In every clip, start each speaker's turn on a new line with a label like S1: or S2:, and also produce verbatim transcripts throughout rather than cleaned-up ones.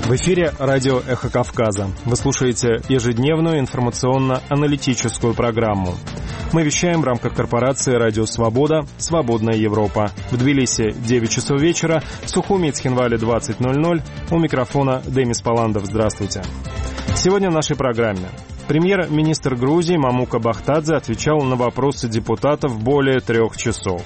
S1: В эфире радио «Эхо Кавказа». Вы слушаете ежедневную информационно-аналитическую программу. Мы вещаем в рамках корпорации «Радио Свобода. Свободная Европа». В Тбилиси девять часов вечера, в Сухуми и Цхинвале двадцать ноль ноль. У микрофона Демис Паландов. Здравствуйте. Сегодня в нашей программе. Премьер-министр Грузии Мамука Бахтадзе отвечал на вопросы депутатов более трех часов.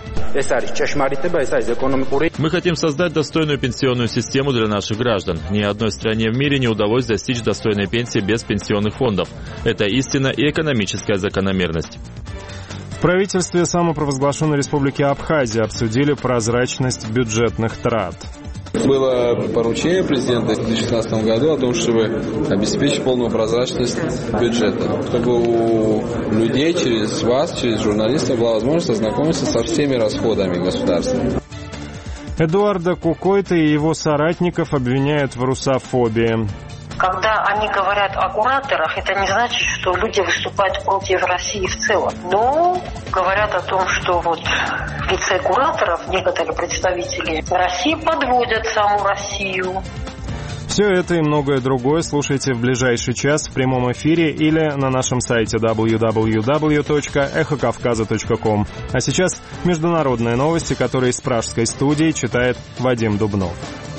S2: Мы хотим создать достойную пенсионную систему для наших граждан. Ни одной стране в мире не удалось достичь достойной пенсии без пенсионных фондов. Это истина и экономическая закономерность.
S1: В правительстве самопровозглашенной республики Абхазия обсудили прозрачность бюджетных трат.
S3: Было поручение президента в две тысячи шестнадцатом году о том, чтобы обеспечить полную прозрачность бюджета, чтобы у людей через вас, через журналистов была возможность ознакомиться со всеми расходами государства.
S1: Эдуарда Кукойта и его соратников обвиняют в русофобии.
S4: Когда они говорят о кураторах, это не значит, что люди выступают против России в целом. Но говорят о том, что вот в лице кураторов некоторые представители России подводят саму Россию.
S1: Все это и многое другое слушайте в ближайший час в прямом эфире или на нашем сайте дабл ю дабл ю дабл ю точка эхо кавказа точка ком. А сейчас международные новости, которые из пражской студии читает Вадим Дубнов.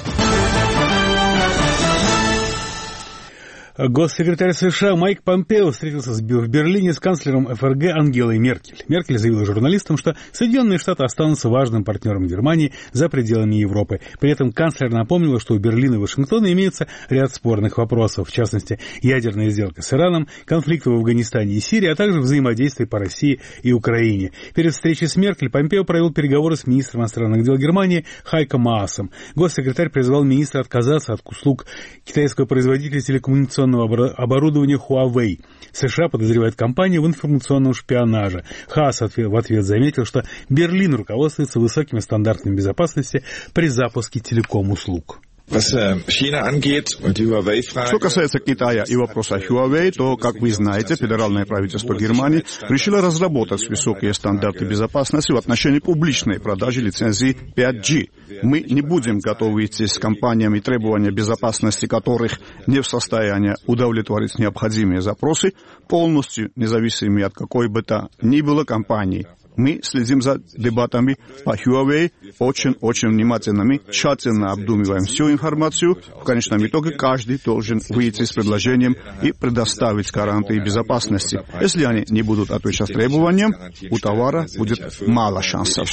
S5: Госсекретарь США Майк Помпео встретился в Берлине с канцлером эф эр гэ Ангелой Меркель. Меркель заявила журналистам, что Соединенные Штаты останутся важным партнером Германии за пределами Европы. При этом канцлер напомнила, что у Берлина и Вашингтона имеется ряд спорных вопросов, в частности, ядерная сделка с Ираном, конфликты в Афганистане и Сирии, а также взаимодействие по России и Украине. Перед встречей с Меркель Помпео провел переговоры с министром иностранных дел Германии Хайко Маасом. Госсекретарь призвал министра отказаться от услуг китайского производителя телекоммуникационного оборудования Huawei. США подозревает компанию в информационном шпионаже. Хаас в ответ заметил, что Берлин руководствуется высокими стандартами безопасности при запуске телеком-услуг.
S6: Что касается Китая и вопроса Huawei, то, как вы знаете, федеральное правительство Германии решило разработать высокие стандарты безопасности в отношении публичной продажи лицензий пять джи. Мы не будем готовы идти с компаниями, требования безопасности которых не в состоянии удовлетворить необходимые запросы, полностью независимыми от какой бы то ни было компании. Мы следим за дебатами по Huawei очень-очень внимательно, тщательно обдумываем всю информацию. В конечном итоге каждый должен выйти с предложением и предоставить гарантии безопасности. Если они не будут отвечать требованиям, у товара будет мало шансов.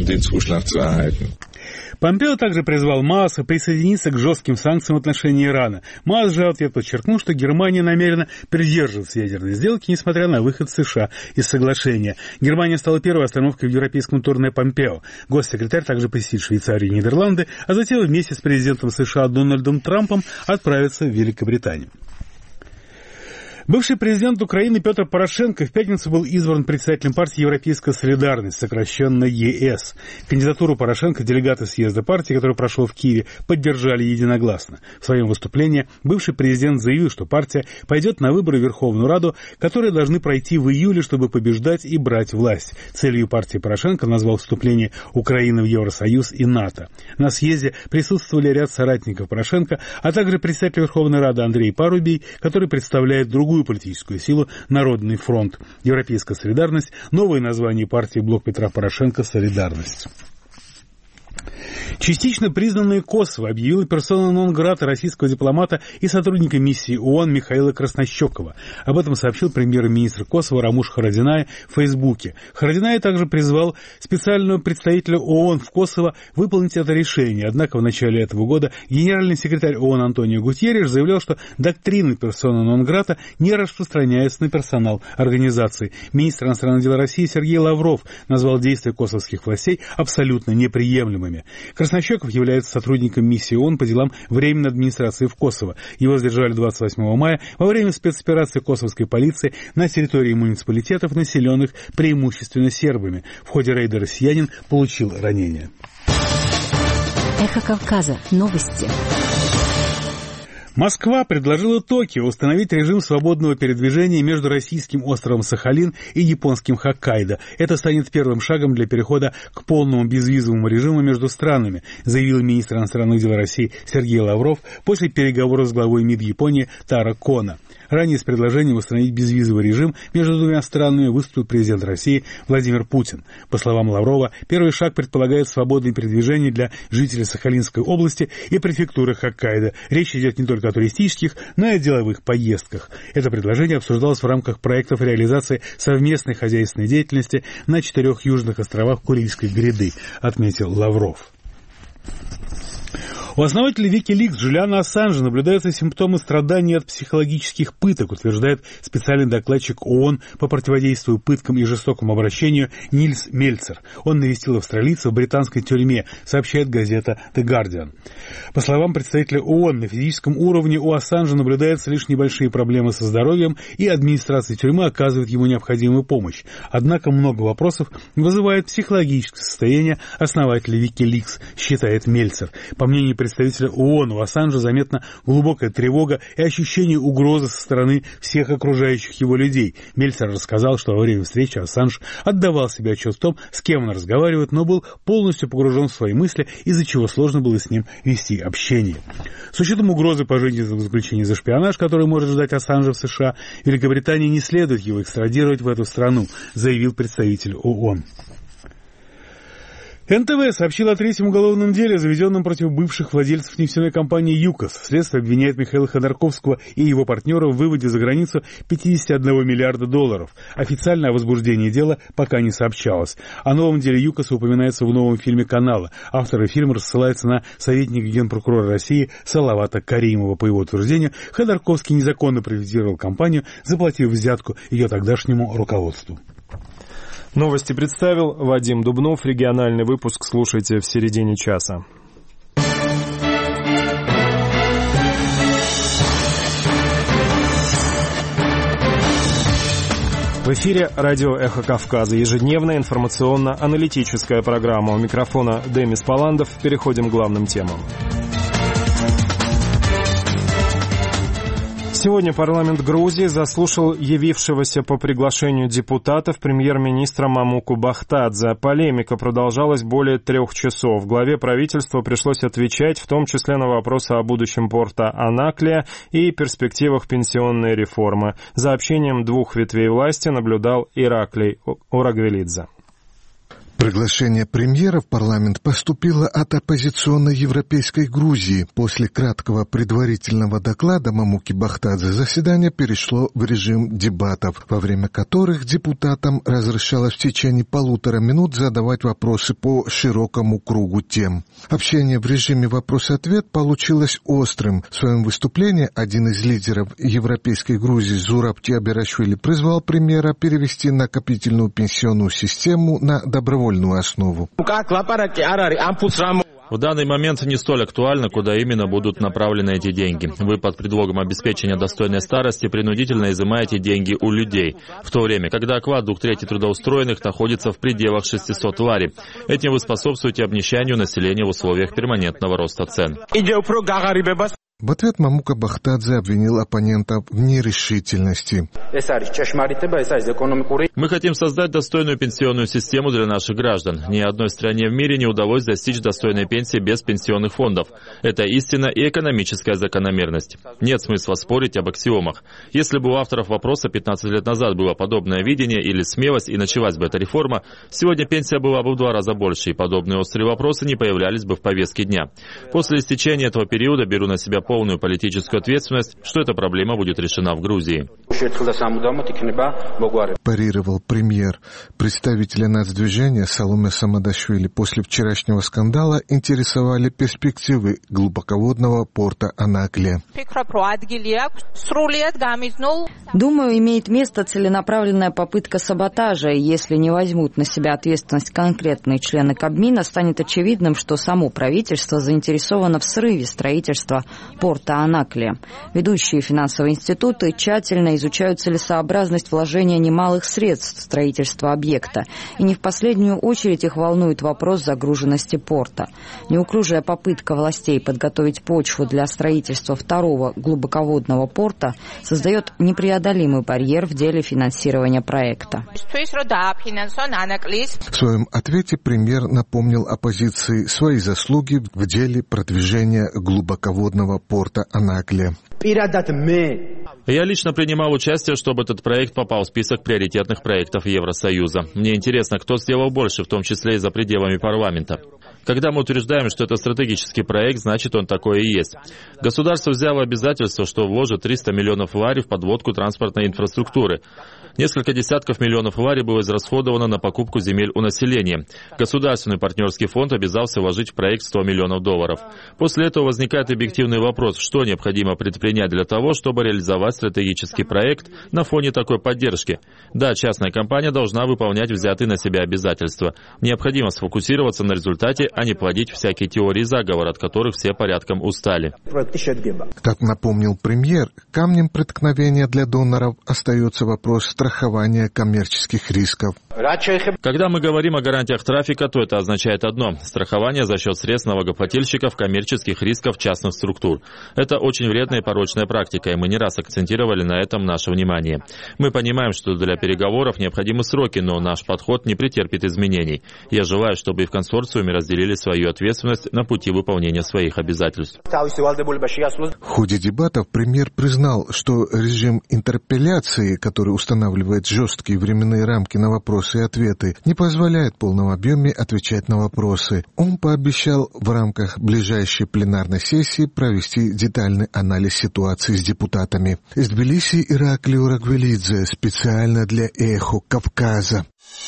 S5: Помпео также призвал Мааса присоединиться к жестким санкциям в отношении Ирана. Маас же в ответ подчеркнул, что Германия намерена придерживаться ядерной сделки, несмотря на выход США из соглашения. Германия стала первой остановкой в европейском турне Помпео. Госсекретарь также посетит Швейцарию и Нидерланды, а затем вместе с президентом США Дональдом Трампом отправится в Великобританию. Бывший президент Украины Петр Порошенко в пятницу был избран председателем партии «Европейская солидарность», сокращенно е эс. Кандидатуру Порошенко делегаты съезда партии, который прошел в Киеве, поддержали единогласно. В своем выступлении бывший президент заявил, что партия пойдет на выборы в Верховную Раду, которые должны пройти в июле, чтобы побеждать и брать власть. Целью партии Порошенко назвал вступление Украины в Евросоюз и НАТО. На съезде присутствовали ряд соратников Порошенко, а также председатель Верховной Рады Андрей Парубий, который представляет другую политическую силу «Народный фронт». Европейская солидарность – новое название партии «Блок Петра Порошенко. Солидарность». Частично признанное Косово объявила персона нон-грата российского дипломата и сотрудника миссии ООН Михаила Краснощекова. Об этом сообщил премьер-министр Косово Рамуш Харадинай в Фейсбуке. Харадинай также призвал специального представителя ООН в Косово выполнить это решение. Однако в начале этого года генеральный секретарь ООН Антонио Гутьерреш заявлял, что доктрина персона нон-грата не распространяется на персонал организации. Министр иностранных дел России Сергей Лавров назвал действия косовских властей абсолютно неприемлемыми. Краснощеков является сотрудником миссии ООН по делам временной администрации в Косово. Его задержали двадцать восьмого мая во время спецоперации косовской полиции на территории муниципалитетов, населенных преимущественно сербами. В ходе рейда россиянин получил ранение.
S7: Эхо Кавказа. Новости.
S5: Москва предложила Токио установить режим свободного передвижения между российским островом Сахалин и японским Хоккайдо. Это станет первым шагом для перехода к полному безвизовому режиму между странами, заявил министр иностранных дел России Сергей Лавров после переговоров с главой МИД Японии Таро Коно. Ранее с предложением установить безвизовый режим между двумя странами выступил президент России Владимир Путин. По словам Лаврова, первый шаг предполагает свободное передвижение для жителей Сахалинской области и префектуры Хоккайдо. Речь идет не только о туристических, но и о деловых поездках. Это предложение обсуждалось в рамках проектов реализации совместной хозяйственной деятельности на четырех южных островах Курильской гряды, отметил Лавров. У основателя Wikileaks Джулиана Ассанжа наблюдаются симптомы страданий от психологических пыток, утверждает специальный докладчик ООН по противодействию пыткам и жестокому обращению Нильс Мельцер. Он навестил австралийца в британской тюрьме, сообщает газета The Guardian. По словам представителя ООН, на физическом уровне у Ассанжа наблюдаются лишь небольшие проблемы со здоровьем, и администрация тюрьмы оказывает ему необходимую помощь. Однако много вопросов вызывает психологическое состояние основателя Wikileaks, считает Мельцер. По мнению представителя ООН, у Ассанжа заметна глубокая тревога и ощущение угрозы со стороны всех окружающих его людей. Мельцер рассказал, что во время встречи Ассанж отдавал себе отчет в том, с кем он разговаривает, но был полностью погружен в свои мысли, из-за чего сложно было с ним вести общение. С учетом угрозы пожизненного заключения за шпионаж, который может ждать Ассанжа в США, Великобритании не следует его экстрадировать в эту страну, заявил представитель ООН. эн тэ вэ сообщил о третьем уголовном деле, заведенном против бывших владельцев нефтяной компании «ЮКОС». Следствие обвиняет Михаила Ходорковского и его партнера в выводе за границу пятьдесят один миллиарда долларов. Официально о возбуждении дела пока не сообщалось. О новом деле «ЮКОСа» упоминается в новом фильме канала. Авторы фильма рассылаются на советника генпрокурора России Салавата Каримова. По его утверждению, Ходорковский незаконно приватизировал компанию, заплатив взятку ее тогдашнему руководству.
S1: Новости представил Вадим Дубнов. Региональный выпуск слушайте в середине часа. В эфире радио «Эхо Кавказа». Ежедневная информационно-аналитическая программа. У микрофона Демис Паландов. Переходим к главным темам. Сегодня парламент Грузии заслушал явившегося по приглашению депутатов премьер-министра Мамуку Бахтадзе. Полемика продолжалась более трех часов. Главе правительства пришлось отвечать, в том числе на вопросы о будущем порта Анаклия и перспективах пенсионной реформы. За общением двух ветвей власти наблюдал Ираклий Урагвелидзе.
S7: Приглашение премьера в парламент поступило от оппозиционной европейской Грузии. После краткого предварительного доклада Мамуки Бахтадзе заседание перешло в режим дебатов, во время которых депутатам разрешалось в течение полутора минут задавать вопросы по широкому кругу тем. Общение в режиме вопрос-ответ получилось острым. В своем выступлении один из лидеров европейской Грузии Зураб Тиаберашвили призвал премьера перевести накопительную пенсионную систему на добровольную основу.
S2: В данный момент не столь актуально, куда именно будут направлены эти деньги. Вы под предлогом обеспечения достойной старости принудительно изымаете деньги у людей, в то время, когда охват двух третей трудоустроенных находится в пределах шестисот лари. Этим вы способствуете обнищанию населения в условиях перманентного роста цен.
S7: В ответ Мамука Бахтадзе обвинил оппонентов в нерешительности.
S2: Мы хотим создать достойную пенсионную систему для наших граждан. Ни одной стране в мире не удалось достичь достойной пенсии без пенсионных фондов. Это истина и экономическая закономерность. Нет смысла спорить об аксиомах. Если бы у авторов вопроса пятнадцать лет назад было подобное видение или смелость и началась бы эта реформа, сегодня пенсия была бы в два раза больше, и подобные острые вопросы не появлялись бы в повестке дня. После истечения этого периода беру на себя полную политическую ответственность, что эта проблема будет решена в Грузии.
S7: Парировал премьер. Представителя нацдвижения Саломе Самадашвили после вчерашнего скандала интересовали перспективы глубоководного порта Анаклия.
S8: Думаю, имеет место целенаправленная попытка саботажа, и если не возьмут на себя ответственность конкретные члены Кабмина, станет очевидным, что само правительство заинтересовано в срыве строительства порта Анаклия. Ведущие финансовые институты тщательно изучают целесообразность вложения немалых средств в строительство объекта, и не в последнюю очередь их волнует вопрос загруженности порта. Неуклюжая попытка властей подготовить почву для строительства второго глубоководного порта создает непреодолимый барьер в деле финансирования проекта.
S7: В своем ответе премьер напомнил оппозиции свои заслуги в деле продвижения глубоководного порта Анаклия.
S2: Я лично принимал участие, чтобы этот проект попал в список приоритетных проектов Евросоюза. Мне интересно, кто сделал больше, в том числе и за пределами парламента. Когда мы утверждаем, что это стратегический проект, значит, он такой и есть. Государство взяло обязательство, что вложит триста миллионов лари в подводку транспортной инфраструктуры. Несколько десятков миллионов лари было израсходовано на покупку земель у населения. Государственный партнерский фонд обязался вложить в проект сто миллионов долларов. После этого возникает объективный вопрос, что необходимо предпринять для того, чтобы реализовать стратегический проект на фоне такой поддержки. Да, частная компания должна выполнять взятые на себя обязательства. Необходимо сфокусироваться на результате, а не плодить всякие теории заговора, от которых все порядком устали.
S7: Как напомнил премьер, камнем преткновения для доноров остается вопрос страхования коммерческих рисков.
S2: Когда мы говорим о гарантиях трафика, то это означает одно – страхование за счет средств налогоплательщиков коммерческих рисков частных структур. Это очень вредная и порочная практика, и мы не раз акцентировали на этом наше внимание. Мы понимаем, что для переговоров необходимы сроки, но наш подход не претерпит изменений. Я желаю, чтобы и в консорциуме разделили свою ответственность на пути выполнения своих обязательств.
S7: В ходе дебатов премьер признал, что режим интерпелляции, который устанавливает жесткие временные рамки на вопросы и ответы, не позволяет в полном объеме отвечать на вопросы. Он пообещал в рамках ближайшей пленарной сессии провести детальный анализ ситуации с депутатами. Из Тбилиси Ираклий Урагвелидзе специально для «Эхо Кавказа».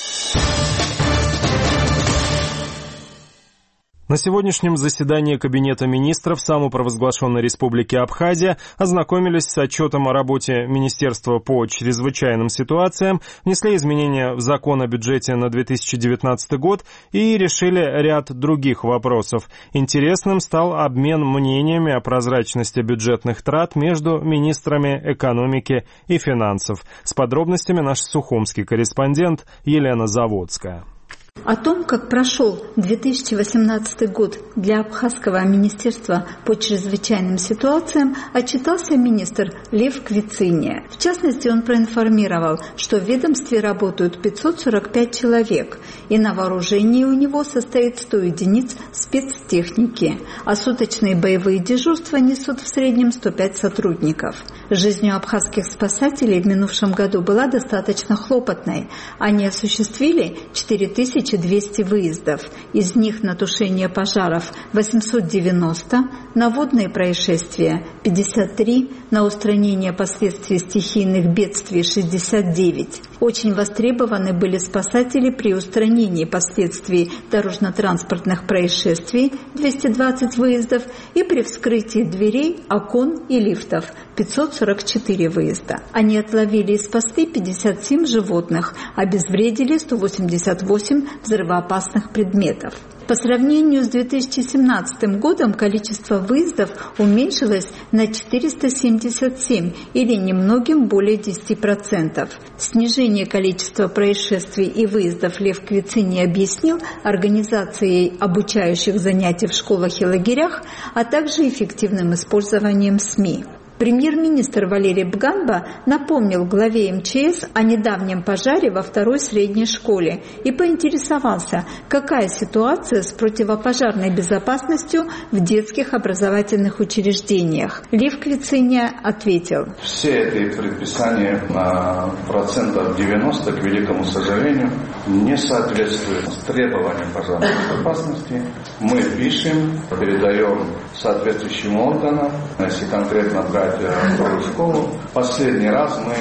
S1: На сегодняшнем заседании Кабинета министров самопровозглашенной Республики Абхазия ознакомились с отчетом о работе Министерства по чрезвычайным ситуациям, внесли изменения в закон о бюджете на две тысячи девятнадцатый год и решили ряд других вопросов. Интересным стал обмен мнениями о прозрачности бюджетных трат между министрами экономики и финансов. С подробностями наш сухумский корреспондент Елена Заводская.
S9: О том, как прошел две тысячи восемнадцатый год для Абхазского министерства по чрезвычайным ситуациям, отчитался министр Лев Квициния. В частности, он проинформировал, что в ведомстве работают пятьсот сорок пять человек, и на вооружении у него состоит сто единиц спецтехники, а суточные боевые дежурства несут в среднем сто пять сотрудников. Жизнью абхазских спасателей в минувшем году была достаточно хлопотной. Они осуществили четыре тысячи двести выездов. Из них на тушение пожаров восемьсот девяносто, на водные происшествия пятьдесят три, на устранение последствий стихийных бедствий шестьдесят девять. Очень востребованы были спасатели при устранении последствий дорожно-транспортных происшествий двести двадцать выездов и при вскрытии дверей, окон и лифтов пятьсот сорок четыре выезда. Они отловили и спасли пятьдесят семь животных, обезвредили сто восемьдесят восемь взрывоопасных предметов. По сравнению с две тысячи семнадцатым годом количество выездов уменьшилось на четыреста семьдесят семь, или немногим более десять процентов. Снижение количества происшествий и выездов Лев Квициний объяснил организацией обучающих занятий в школах и лагерях, а также эффективным использованием СМИ. Премьер-министр Валерий Бганба напомнил главе эм че эс о недавнем пожаре во второй средней школе и поинтересовался, какая ситуация с противопожарной безопасностью в детских образовательных учреждениях. Лев Квициния ответил:
S10: все эти предписания на процентов девяносто, к великому сожалению, не соответствуют требованиям пожарной безопасности. Мы пишем, передаем соответствующим органам, если конкретно брать вторую школу. Последний раз мы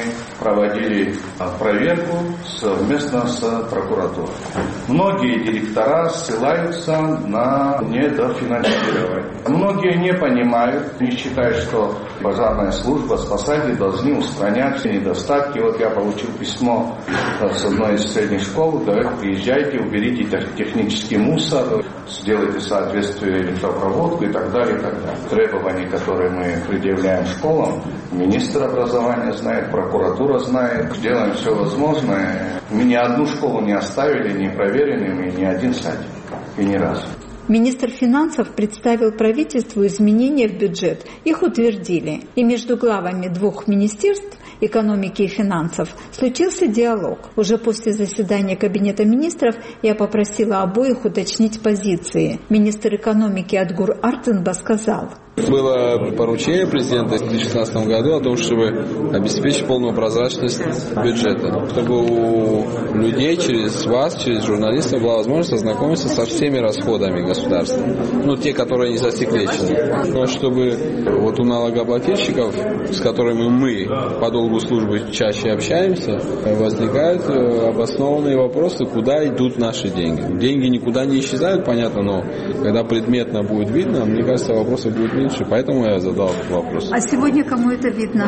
S10: проводили проверку совместно с прокуратурой. Многие директора ссылаются на недофинансирование. Многие не понимают, не считают, что пожарная служба, спасатели должны устранять все недостатки. Вот я получил письмо с одной из средних школ, говорят, приезжайте, уберите технический мусор, сделайте соответствие электропроводку и так далее, и так далее. Требования, которые мы предъявляем школам, министр образования знает, прокуратура знает, делаем все возможное. Мы ни одну школу не оставили непроверенными, ни один садик, и ни разу.
S9: Министр финансов представил правительству изменения в бюджет. Их утвердили. И между главами двух министерств, экономики и финансов, случился диалог. Уже после заседания Кабинета министров я попросила обоих уточнить позиции. Министр экономики Адгур Артынба сказал:
S3: было поручение президента в две тысячи шестнадцатом году о том, чтобы обеспечить полную прозрачность бюджета, чтобы у людей через вас, через журналистов была возможность ознакомиться со всеми расходами государства. Ну, те, которые не засекречены. Но чтобы вот у налогоплательщиков, с которыми мы по долгу службы чаще общаемся, возникают обоснованные вопросы, куда идут наши деньги. Деньги никуда не исчезают, понятно, но когда предметно будет видно, мне кажется, вопросов будет меньше, поэтому я задал этот вопрос.
S9: А сегодня кому это видно?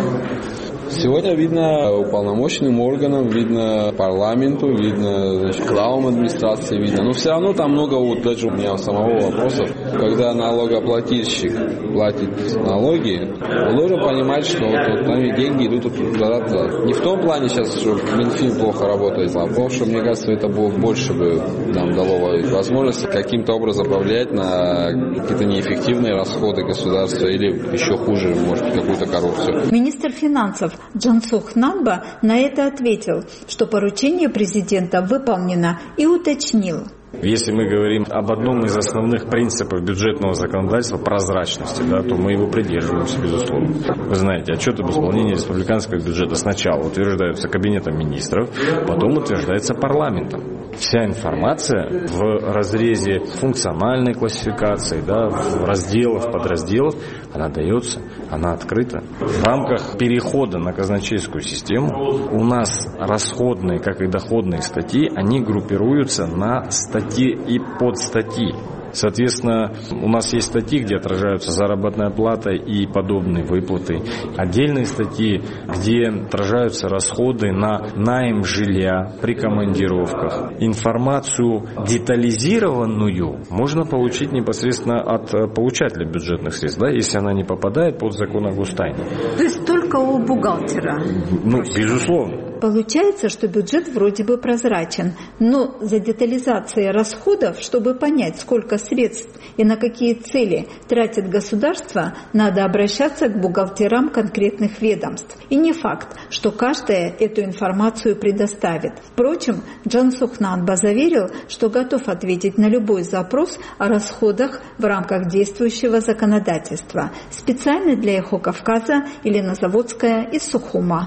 S3: Сегодня видно уполномоченным органам, видно парламенту, видно, значит, главам администрации, видно. Но все равно там много, вот даже у меня самого вопросов. Когда налогоплательщик платит налоги, он должен понимать, что вот, вот там деньги идут куда-то. Не в том плане сейчас, что Минфин плохо работает, а потому что, мне кажется, это было больше бы нам дало возможность каким-то образом повлиять на какие-то неэффективные расходы государства или еще хуже, может быть, какую-то коррупцию.
S9: Министр финансов Джансух Нанба на это ответил, что поручение президента выполнено, и уточнил.
S11: Если мы говорим об одном из основных принципов бюджетного законодательства, прозрачности, да, то мы его придерживаемся, безусловно. Вы знаете, отчет об исполнении республиканского бюджета сначала утверждаются Кабинетом министров, потом утверждается парламентом. Вся информация в разрезе функциональной классификации, да, в разделах, подразделах, она дается, она открыта. В рамках перехода на казначейскую систему у нас расходные, как и доходные статьи, они группируются на статьи и подстатьи. Соответственно, у нас есть статьи, где отражаются заработная плата и подобные выплаты. Отдельные статьи, где отражаются расходы на найм жилья при командировках. Информацию детализированную можно получить непосредственно от получателя бюджетных средств, да, если она не попадает под закон о гостайне.
S9: То есть только у бухгалтера?
S11: Ну, безусловно.
S9: Получается, что бюджет вроде бы прозрачен, но за детализацией расходов, чтобы понять, сколько средств и на какие цели тратит государство, надо обращаться к бухгалтерам конкретных ведомств. И не факт, что каждая эту информацию предоставит. Впрочем, Джансух Нанба заверил, что готов ответить на любой запрос о расходах в рамках действующего законодательства. Специально для Эхо Кавказа Елена Заводская из Сухума.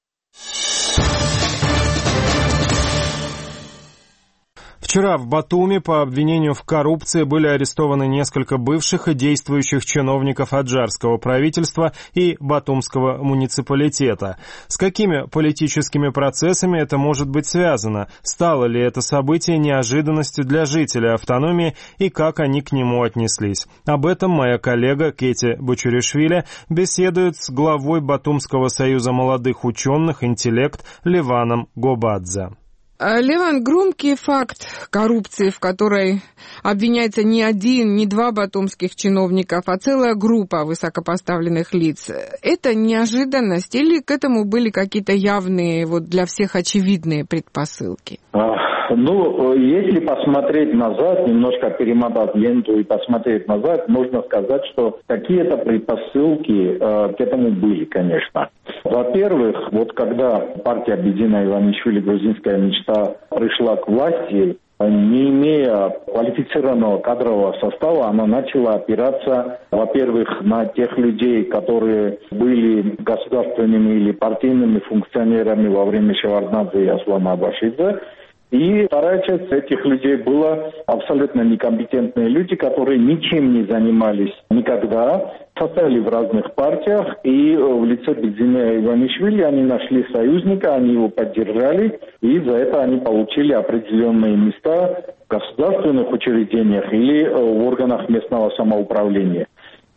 S1: Вчера в Батуми по обвинению в коррупции были арестованы несколько бывших и действующих чиновников аджарского правительства и батумского муниципалитета. С какими политическими процессами это может быть связано? Стало ли это событие неожиданностью для жителей автономии и как они к нему отнеслись? Об этом моя коллега Кети Бочуришвили беседует с главой Батумского союза молодых ученых «Интеллект» Леваном Гобадзе.
S12: Леван, громкий факт коррупции, в которой обвиняется не один, не два батумских чиновников, а целая группа высокопоставленных лиц. Это неожиданность или к этому были какие-то явные, вот для всех очевидные предпосылки?
S13: Ну, если посмотреть назад, немножко перемотать ленту и посмотреть назад, можно сказать, что какие-то предпосылки э, к этому были, конечно. Во-первых, вот когда партия Объединенная Иванишвили, грузинская мечта, пришла к власти, не имея квалифицированного кадрового состава, она начала опираться, во-первых, на тех людей, которые были государственными или партийными функционерами во время Шеварднадзе и Аслана Абашидзе, И вторая часть этих людей была абсолютно некомпетентные люди, которые ничем не занимались никогда, состояли в разных партиях, и в лице Бедзине Иванишвили они нашли союзника, они его поддержали, и за это они получили определенные места в государственных учреждениях или в органах местного самоуправления.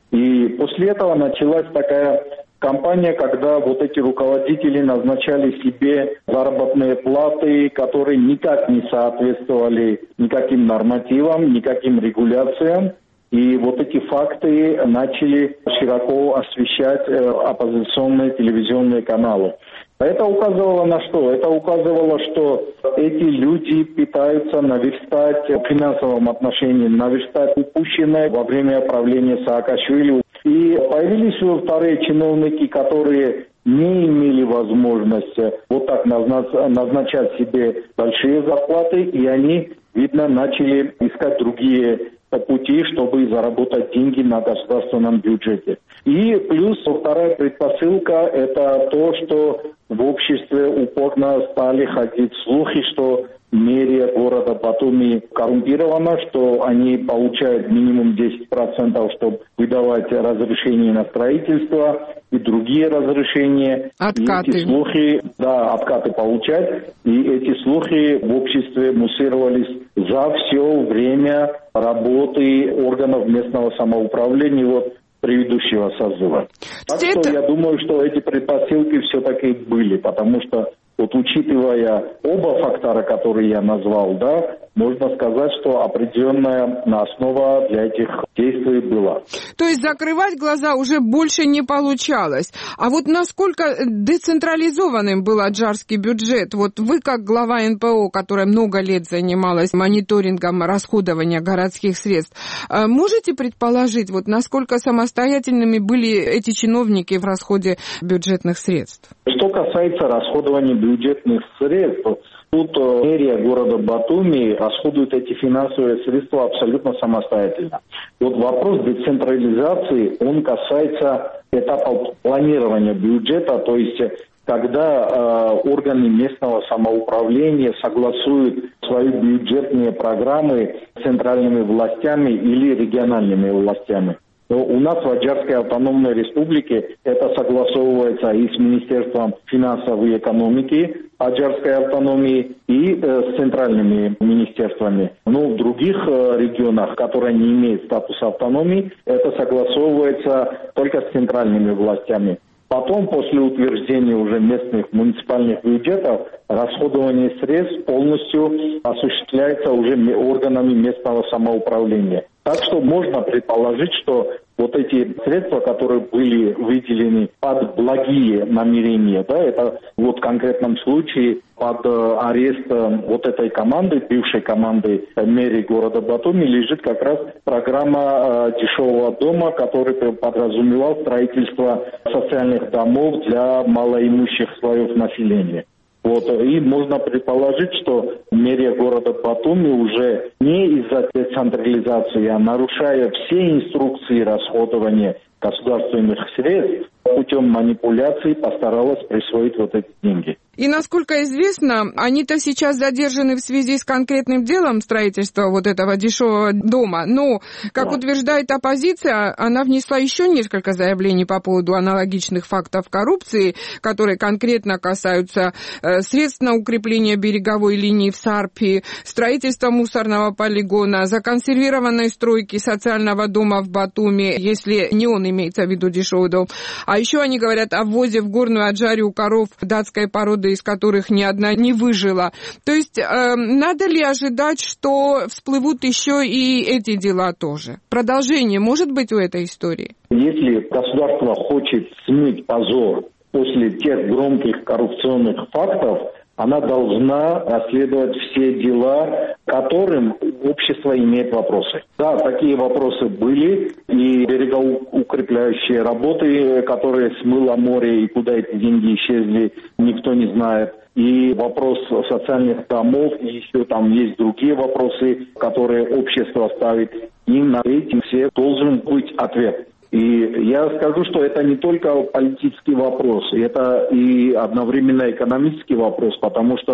S13: И после этого началась такая кампания, когда вот эти руководители назначали себе заработные платы, которые никак не соответствовали никаким нормативам, никаким регуляциям. И вот эти факты начали широко освещать э, оппозиционные телевизионные каналы. Это указывало на что? Это указывало, что эти люди пытаются наверстать в финансовом отношении, наверстать упущенное во время правления Саакашвили. И появились вторые чиновники, которые не имели возможности вот так назначать себе большие зарплаты, и они, видно, начали искать другие пути, чтобы заработать деньги на государственном бюджете. И плюс вторая предпосылка – это то, что в обществе упорно стали ходить слухи, что мэрия города Батуми коррумпирована, что они получают минимум десять процентов, чтобы выдавать разрешения на строительство и другие разрешения.
S12: Откаты.
S13: И эти слухи, да, откаты получать. И эти слухи в обществе муссировались за все время работы органов местного самоуправления вот предыдущего созыва. Так
S12: Это...
S13: что я думаю, что эти предпосылки все-таки были, потому что вот учитывая оба фактора, которые я назвал, да, можно сказать, что определенная основа для этих действий была.
S12: То есть закрывать глаза уже больше не получалось. А вот насколько децентрализованным был аджарский бюджет? Вот вы, как глава эн пэ о, которая много лет занималась мониторингом расходования городских средств, можете предположить, вот насколько самостоятельными были эти чиновники в расходе бюджетных средств?
S13: Что касается расходования бюджетных средств, тут мэрия города Батуми расходует эти финансовые средства абсолютно самостоятельно. Вот вопрос децентрализации, он касается этапа планирования бюджета, то есть когда э, органы местного самоуправления согласуют свои бюджетные программы с центральными властями или региональными властями. Но у нас в Аджарской автономной республике это согласовывается и с Министерством финансов и экономики Аджарской автономии, и э, с центральными министерствами. Но в других э, регионах, которые не имеют статуса автономии, это согласовывается только с центральными властями. Потом, после утверждения уже местных муниципальных бюджетов, расходование средств полностью осуществляется уже органами местного самоуправления. Так что можно предположить, что вот эти средства, которые были выделены под благие намерения, да, это вот в конкретном случае под э, арест э, вот этой команды, бывшей команды э, мэрии города Батуми, лежит как раз программа э, дешевого дома, который подразумевал строительство социальных домов для малоимущих слоев населения. Вот, и можно предположить, что мэрия города Батуми уже не из-за децентрализации, а нарушая все инструкции расходования государственных средств, путем манипуляций постаралась присвоить вот эти деньги.
S12: И, насколько известно, они-то сейчас задержаны в связи с конкретным делом строительства вот этого дешевого дома. Но, как да. утверждает оппозиция, она внесла еще несколько заявлений по поводу аналогичных фактов коррупции, которые конкретно касаются э, средств на укрепление береговой линии в Сарпи, строительства мусорного полигона, законсервированной стройки социального дома в Батуми, если не он имеется в виду дешевый дом. А еще они говорят о ввозе в Горную Аджарию коров датской породы, из которых ни одна не выжила. То есть э, надо ли ожидать, что всплывут еще и эти дела тоже? Продолжение может быть у этой истории?
S13: Если государство хочет смыть позор после тех громких коррупционных фактов, она должна расследовать все дела, которым общество имеет вопросы. Да, такие вопросы были, и берегоукрепляющие работы, которые смыло море, и куда эти деньги исчезли, никто не знает. И вопрос социальных домов, и еще там есть другие вопросы, которые общество ставит. И на эти все должен быть ответ. И я скажу, что это не только политический вопрос, это и одновременно экономический вопрос, потому что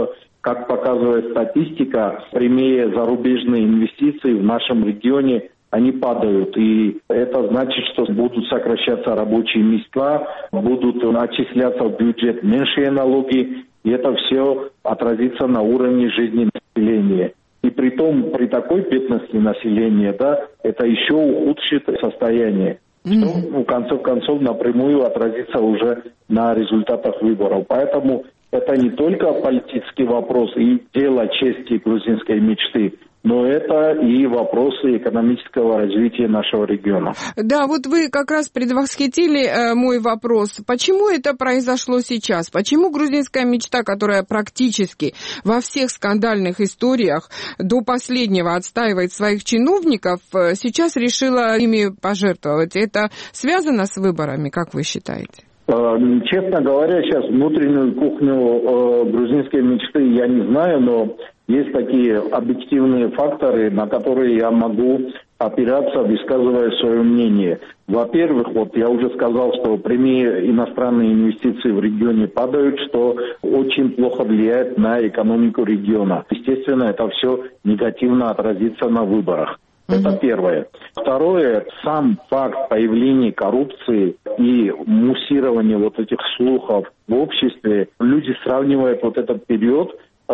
S13: как показывает статистика, прямые зарубежные инвестиции в нашем регионе, они падают. И это значит, что будут сокращаться рабочие места, будут отчисляться в бюджет меньшие налоги, и это все отразится на уровне жизни населения. И при том, при такой бедности населения, да, это еще ухудшит состояние, что, ну, в конце концов, напрямую отразится уже на результатах выборов. Поэтому это не только политический вопрос и дело чести грузинской мечты, но это и вопросы экономического развития нашего региона.
S12: Да, вот вы как раз предвосхитили э, мой вопрос. Почему это произошло сейчас? Почему грузинская мечта, которая практически во всех скандальных историях до последнего отстаивает своих чиновников, э, сейчас решила ими пожертвовать? Это связано с выборами, как вы считаете?
S13: Честно говоря, сейчас внутреннюю кухню э, грузинской мечты я не знаю, но есть такие объективные факторы, на которые я могу опираться, высказывая свое мнение. Во-первых, вот я уже сказал, что прямые иностранные инвестиции в регионе падают, что очень плохо влияет на экономику региона. Естественно, это все негативно отразится на выборах. Это первое. Второе, сам факт появления коррупции и муссирования вот этих слухов в обществе, люди сравнивают вот этот период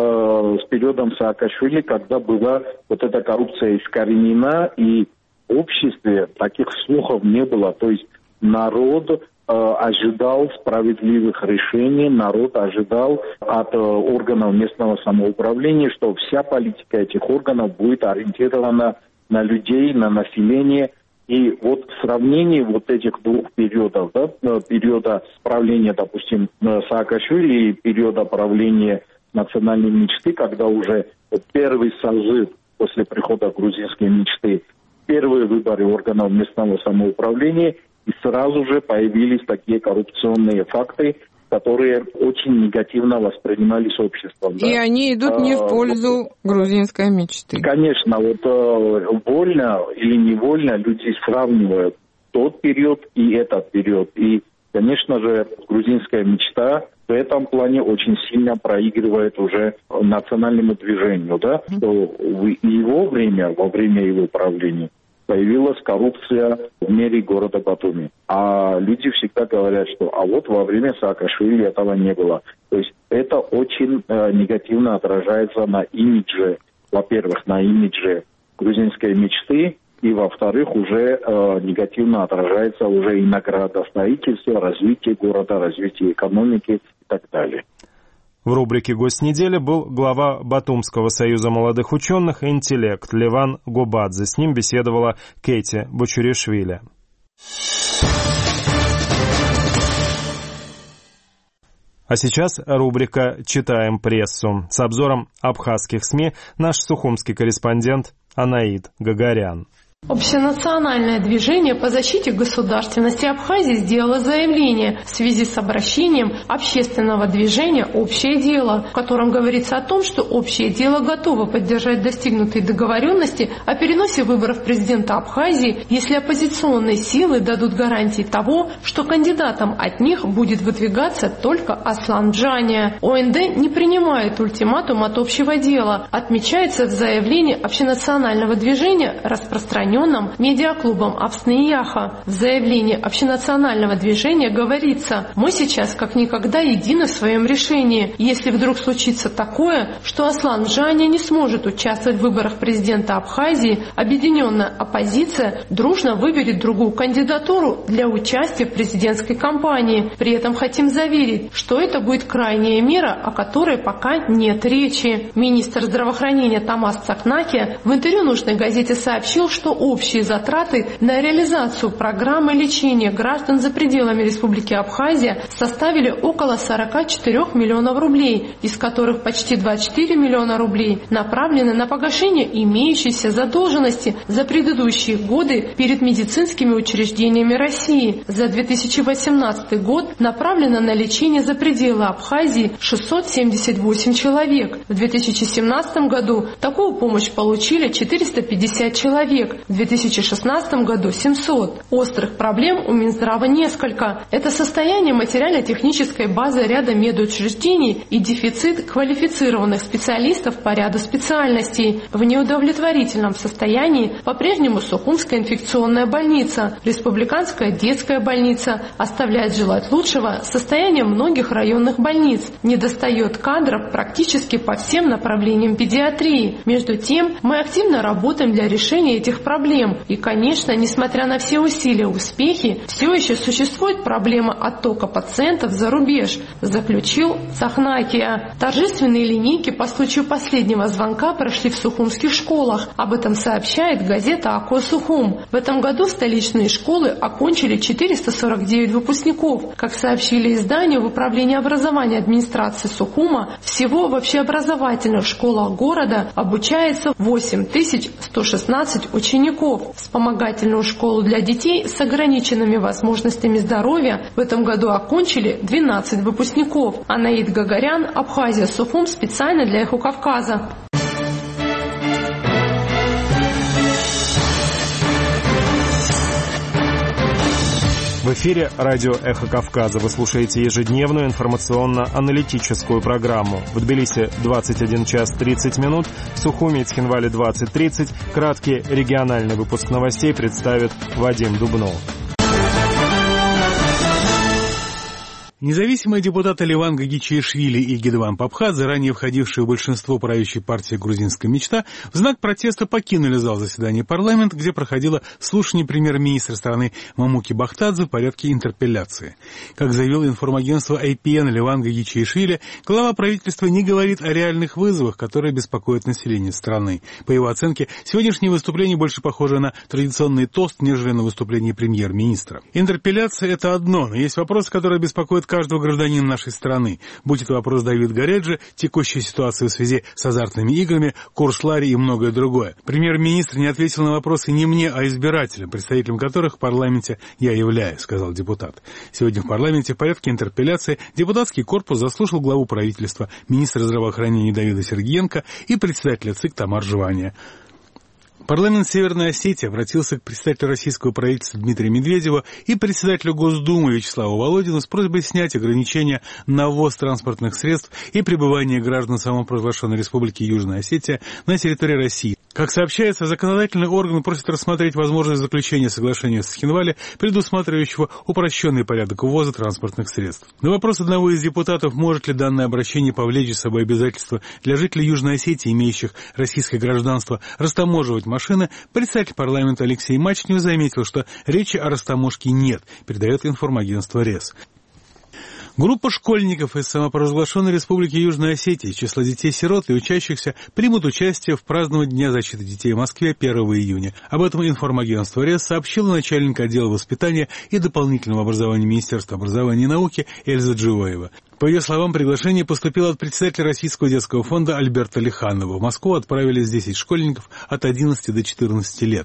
S13: э, с периодом Саакашвили, когда была вот эта коррупция искоренена, и в обществе таких слухов не было. То есть народ э, ожидал справедливых решений, народ ожидал от э, органов местного самоуправления, что вся политика этих органов будет ориентирована на людей, на население. И вот в сравнении вот этих двух периодов, да, периода правления, допустим, Саакашвили и периода правления национальной мечты, когда уже первый созыв после прихода грузинской мечты, первые выборы органов местного самоуправления, и сразу же появились такие коррупционные факты, которые очень негативно воспринимались обществом.
S12: И да. Они идут не в пользу а, грузинской мечты.
S13: Конечно, вот вольно или невольно люди сравнивают тот период и этот период. И, конечно же, грузинская мечта в этом плане очень сильно проигрывает уже национальному движению, да, что в его время, во время его правления, появилась коррупция в мере города Батуми. А люди всегда говорят, что а вот во время Саакашвили этого не было. То есть это очень э, негативно отражается на имидже, во-первых, на имидже грузинской мечты, и, во-вторых, уже э, негативно отражается уже и на градостроительстве, развитие города, развитие экономики и так далее.
S1: В рубрике «Гость недели» был глава Батумского союза молодых ученых «Интеллект» Леван Губадзе. С ним беседовала Кэти Бочуришвили. А сейчас рубрика «Читаем прессу». С обзором абхазских СМИ наш сухумский корреспондент Анаид Гагарян.
S14: Общенациональное движение по защите государственности Абхазии сделало заявление в связи с обращением общественного движения «Общее дело», в котором говорится о том, что «Общее дело» готово поддержать достигнутые договоренности о переносе выборов президента Абхазии, если оппозиционные силы дадут гарантии того, что кандидатом от них будет выдвигаться только Аслан Джания. ОНД не принимает ультиматум от «Общего дела», отмечается в заявлении общенационального движения, распространенном медиаклубом Авсны-Яха. В заявлении общенационального движения говорится: «Мы сейчас как никогда едины в своем решении. Если вдруг случится такое, что Аслан Джания не сможет участвовать в выборах президента Абхазии, объединенная оппозиция дружно выберет другую кандидатуру для участия в президентской кампании. При этом хотим заверить, что это будет крайняя мера, о которой пока нет речи». Министр здравоохранения Тамас Цакнаки в интервью нужной газете сообщил, что общие затраты на реализацию программы лечения граждан за пределами Республики Абхазия составили около сорок четыре миллионов рублей, из которых почти двадцать четыре миллиона рублей направлены на погашение имеющейся задолженности за предыдущие годы перед медицинскими учреждениями России. За две тысячи восемнадцатый год направлено на лечение за пределы Абхазии шестьсот семьдесят восемь человек. В две тысячи семнадцатом году такую помощь получили четыреста пятьдесят человек. в две тысячи шестнадцатом году семьсот. Острых проблем у Минздрава несколько. Это состояние материально-технической базы ряда медучреждений и дефицит квалифицированных специалистов по ряду специальностей. В неудовлетворительном состоянии по-прежнему Сухумская инфекционная больница, Республиканская детская больница, оставляет желать лучшего состояние многих районных больниц. Недостает кадров практически по всем направлениям педиатрии. Между тем, мы активно работаем для решения этих проблем. И, конечно, несмотря на все усилия и успехи, все еще существует проблема оттока пациентов за рубеж, заключил Цахнакия. Торжественные линейки по случаю последнего звонка прошли в сухумских школах. Об этом сообщает газета «Ако Сухум». В этом году столичные школы окончили четыреста сорок девять выпускников. Как сообщили изданию, в управлении образования администрации Сухума всего в общеобразовательных школах города обучается восемь тысяч сто шестнадцать учеников. Вспомогательную школу для детей с ограниченными возможностями здоровья в этом году окончили двенадцать выпускников. Анаид Гагарян, Абхазия, Сухум, специально для Эхо Кавказа.
S1: В эфире радио «Эхо Кавказа». Вы слушаете ежедневную информационно-аналитическую программу. В Тбилиси двадцать один час тридцать минут, в Сухуми и Цхинвале двадцать тридцать. Краткий региональный выпуск новостей представит Вадим Дубнов.
S5: Независимые депутаты Леван Гагичиашвили и Гедван Папхадзе, ранее входившие в большинство правящей партии «Грузинская мечта», в знак протеста покинули зал заседания парламента, где проходило слушание премьер-министра страны Мамуки Бахтадзе в порядке интерпелляции. Как заявил информагентство эй пи эн Леван Гагичиашвили, глава правительства не говорит о реальных вызовах, которые беспокоят население страны. По его оценке, сегодняшнее выступление больше похоже на традиционный тост, нежели на выступление премьер-министра. Интерпелляция – это одно, но есть вопросы, которые беспокоят каждого гражданина нашей страны, будь это вопрос Давида Гареджи, текущая ситуация в связи с азартными играми, курс лари и многое другое. Премьер-министр не ответил на вопросы не мне, а избирателям, представителем которых в парламенте я являюсь, сказал депутат. Сегодня в парламенте в порядке интерпелляции депутатский корпус заслушал главу правительства, министра здравоохранения Давида Сергеенко и председателя ЦИК Тамар Жвания. Парламент Северной Осетии обратился к представителю российского правительства Дмитрию Медведеву и председателю Госдумы Вячеславу Володину с просьбой снять ограничения на ввоз транспортных средств и пребывание граждан самопровозглашенной Республики Южная Осетия на территории России. Как сообщается, законодательный орган просит рассмотреть возможность заключения соглашения с Цхинвале, предусматривающего упрощенный порядок ввоза транспортных средств. На вопрос одного из депутатов, может ли данное обращение повлечь за собой обязательства для жителей Южной Осетии, имеющих российское гражданство, растаможивать машины, председатель парламента Алексей Мачнев заметил, что речи о растаможке нет, передает информагентство РЕС. Группа школьников из самопровозглашенной Республики Южная Осетия, числа детей-сирот и учащихся, примут участие в праздновании Дня защиты детей в Москве первого июня. Об этом информагентство РЕС сообщила начальник отдела воспитания и дополнительного образования Министерства образования и науки Эльза Дживоева. По ее словам, приглашение поступило от председателя Российского детского фонда Альберта Лиханова. В Москву отправились десять школьников от одиннадцати до четырнадцати лет.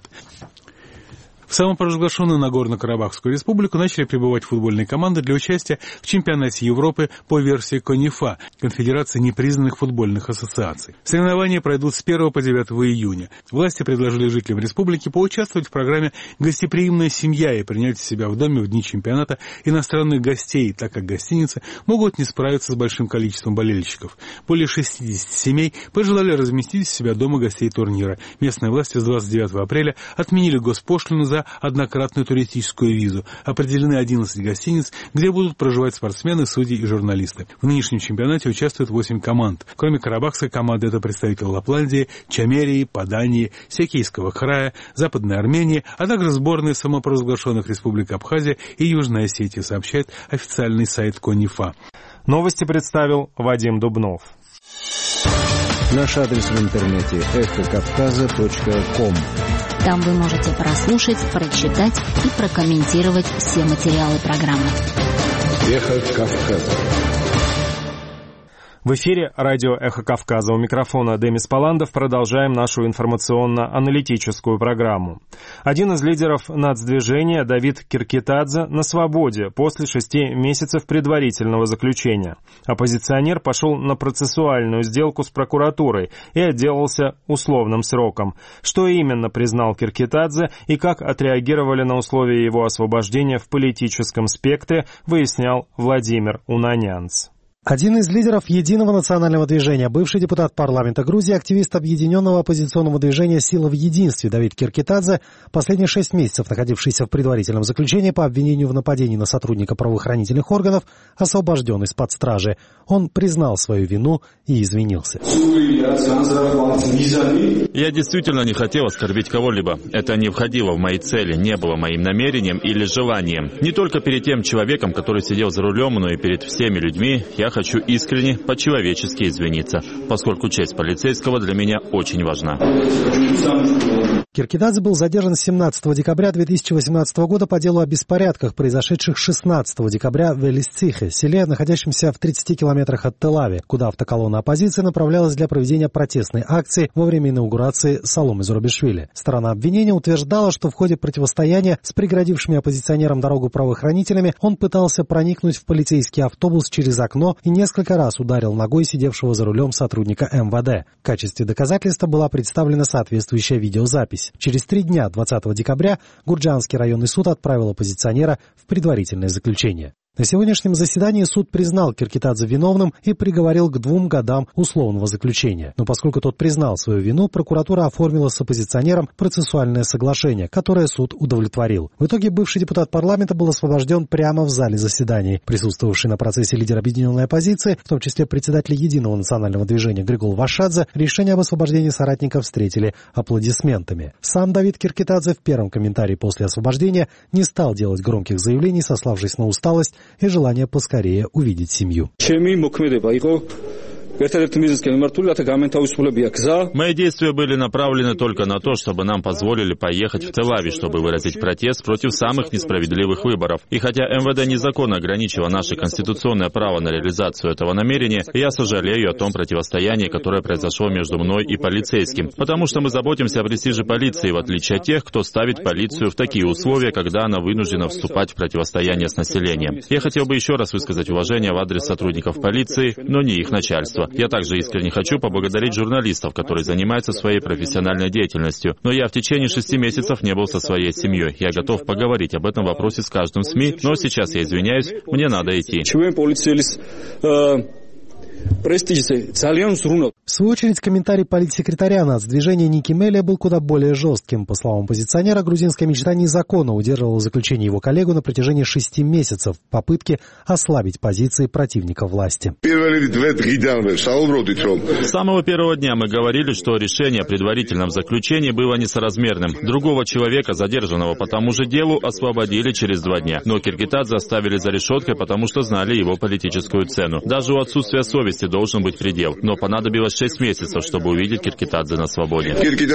S5: В самопровозглашенную Нагорно-Карабахскую республику начали прибывать футбольные команды для участия в чемпионате Европы по версии КОНИФА, Конфедерации непризнанных футбольных ассоциаций. Соревнования пройдут с первого по девятое июня. Власти предложили жителям республики поучаствовать в программе «Гостеприимная семья» и принять у себя в доме в дни чемпионата иностранных гостей, так как гостиницы могут не справиться с большим количеством болельщиков. Более шестидесяти семей пожелали разместить у себя дома гостей турнира. Местные власти с двадцать девятого апреля отменили госпошлину за однократную туристическую визу. Определены одиннадцать гостиниц, где будут проживать спортсмены, судьи и журналисты. В нынешнем чемпионате участвуют восемь команд. Кроме карабахской команды, это представители Лапландии, Чамерии, Падании, Секийского края, Западной Армении, а также сборные самопровозглашенных республик Абхазия и Южная Осетия, сообщает официальный сайт КОНИФА.
S1: Новости представил Вадим Дубнов.
S15: Наш адрес в интернете эхо кавказа точка ком.
S16: Там вы можете прослушать, прочитать и прокомментировать все материалы программы.
S15: Эхо Кавказа.
S1: В эфире радио «Эхо Кавказа». У микрофона Демис Паландов. Продолжаем нашу информационно-аналитическую программу. Один из лидеров нацдвижения, Давид Киркитадзе, на свободе после шести месяцев предварительного заключения. Оппозиционер пошел на процессуальную сделку с прокуратурой и отделался условным сроком. Что именно признал Киркитадзе и как отреагировали на условия его освобождения в политическом спектре, выяснял Владимир Унанянц.
S17: Один из лидеров Единого национального движения, бывший депутат парламента Грузии, активист объединенного оппозиционного движения «Сила в единстве» Давид Киркитадзе, последние шесть месяцев находившийся в предварительном заключении по обвинению в нападении на сотрудника правоохранительных органов, освобожден из-под стражи. Он признал свою вину и извинился.
S2: Я действительно не хотел оскорбить кого-либо. Это не входило в мои цели, не было моим намерением или желанием. Не только перед тем человеком, который сидел за рулем, но и перед всеми людьми я хочу искренне, по-человечески извиниться, поскольку честь полицейского для меня очень важна.
S17: Киркитадзе был задержан семнадцатого декабря две тысячи восемнадцатого года по делу о беспорядках, произошедших шестнадцатого декабря в Элисцихе, селе, находящемся в тридцати километрах от Тел-Авива, куда автоколонна оппозиции направлялась для проведения протестной акции во время инаугурации Саломе Зурабишвили. Сторона обвинения утверждала, что в ходе противостояния с преградившими оппозиционерам дорогу правоохранителями он пытался проникнуть в полицейский автобус через окно и несколько раз ударил ногой сидевшего за рулем сотрудника эм вэ дэ. В качестве доказательства была представлена соответствующая видеозапись. Через три дня, двадцатого декабря, Гурджанский районный суд отправил оппозиционера в предварительное заключение. На сегодняшнем заседании суд признал Киркитадзе виновным и приговорил к двум годам условного заключения. Но поскольку тот признал свою вину, прокуратура оформила с оппозиционером процессуальное соглашение, которое суд удовлетворил. В итоге бывший депутат парламента был освобожден прямо в зале заседаний. Присутствовавший на процессе лидер объединенной оппозиции, в том числе председатель Единого национального движения Григол Вашадзе, решение об освобождении соратников встретили аплодисментами. Сам Давид Киркитадзе в первом комментарии после освобождения не стал делать громких заявлений, сославшись на усталость и желание поскорее увидеть семью.
S2: Мои действия были направлены только на то, чтобы нам позволили поехать в Тел-Авив, чтобы выразить протест против самых несправедливых выборов. И хотя эм вэ дэ незаконно ограничило наше конституционное право на реализацию этого намерения, я сожалею о том противостоянии, которое произошло между мной и полицейским, потому что мы заботимся о престиже полиции, в отличие от тех, кто ставит полицию в такие условия, когда она вынуждена вступать в противостояние с населением. Я хотел бы еще раз высказать уважение в адрес сотрудников полиции, но не их начальства. Я также искренне хочу поблагодарить журналистов, которые занимаются своей профессиональной деятельностью. Но я в течение шести месяцев не был со своей семьей. Я готов поговорить об этом вопросе с каждым СМИ, но сейчас я извиняюсь, мне надо идти.
S17: В свою очередь, комментарий политсекретаря нацдвижения Ники Мелия был куда более жестким. По словам оппозиционера, грузинская мечта незаконно удерживала в заключении его коллегу на протяжении шести месяцев в попытке ослабить позиции противника власти.
S2: С самого первого дня мы говорили, что решение о предварительном заключении было несоразмерным. Другого человека, задержанного по тому же делу, освободили через два дня. Но Киркитадзе оставили за решеткой, потому что знали его политическую цену. Даже у отсутствия совести должен быть предел. Но понадобилось шесть месяцев, чтобы увидеть Киркитадзе на свободе.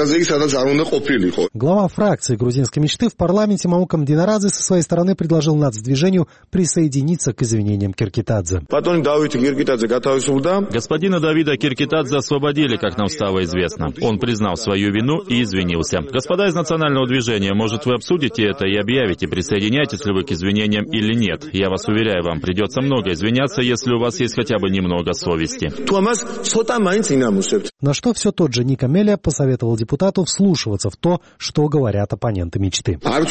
S17: Глава фракции грузинской мечты в парламенте Мамукам Динарадзе со своей стороны предложил нацдвижению присоединиться к извинениям Киркитадзе.
S2: Господина Давида Киркитадзе освободили, как нам стало известно. Он признал свою вину и извинился. Господа из национального движения, может, вы обсудите это и объявите, присоединяетесь ли вы к извинениям или нет. Я вас уверяю, вам придется много извиняться, если у вас есть хотя бы немного совести.
S17: На что все тот же Ника Мелия посоветовал депутату вслушиваться в то, что говорят оппоненты мечты.
S2: Вам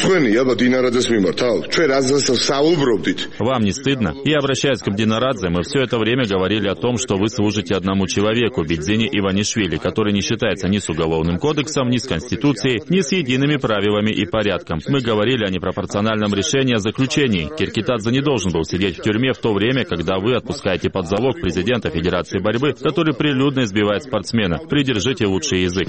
S2: не стыдно? Я обращаюсь к Динарадзе, мы все это время говорили о том, что вы служите одному человеку, Бидзине Иванишвили, который не считается ни с уголовным кодексом, ни с конституцией, ни с едиными правилами и порядком. Мы говорили о непропорциональном решении о заключении. Киркитадзе не должен был сидеть в тюрьме в то время, когда вы отпускаете под залог президента Федерации борьбы, который прилюдно избивает спортсмена. Придержите лучший язык.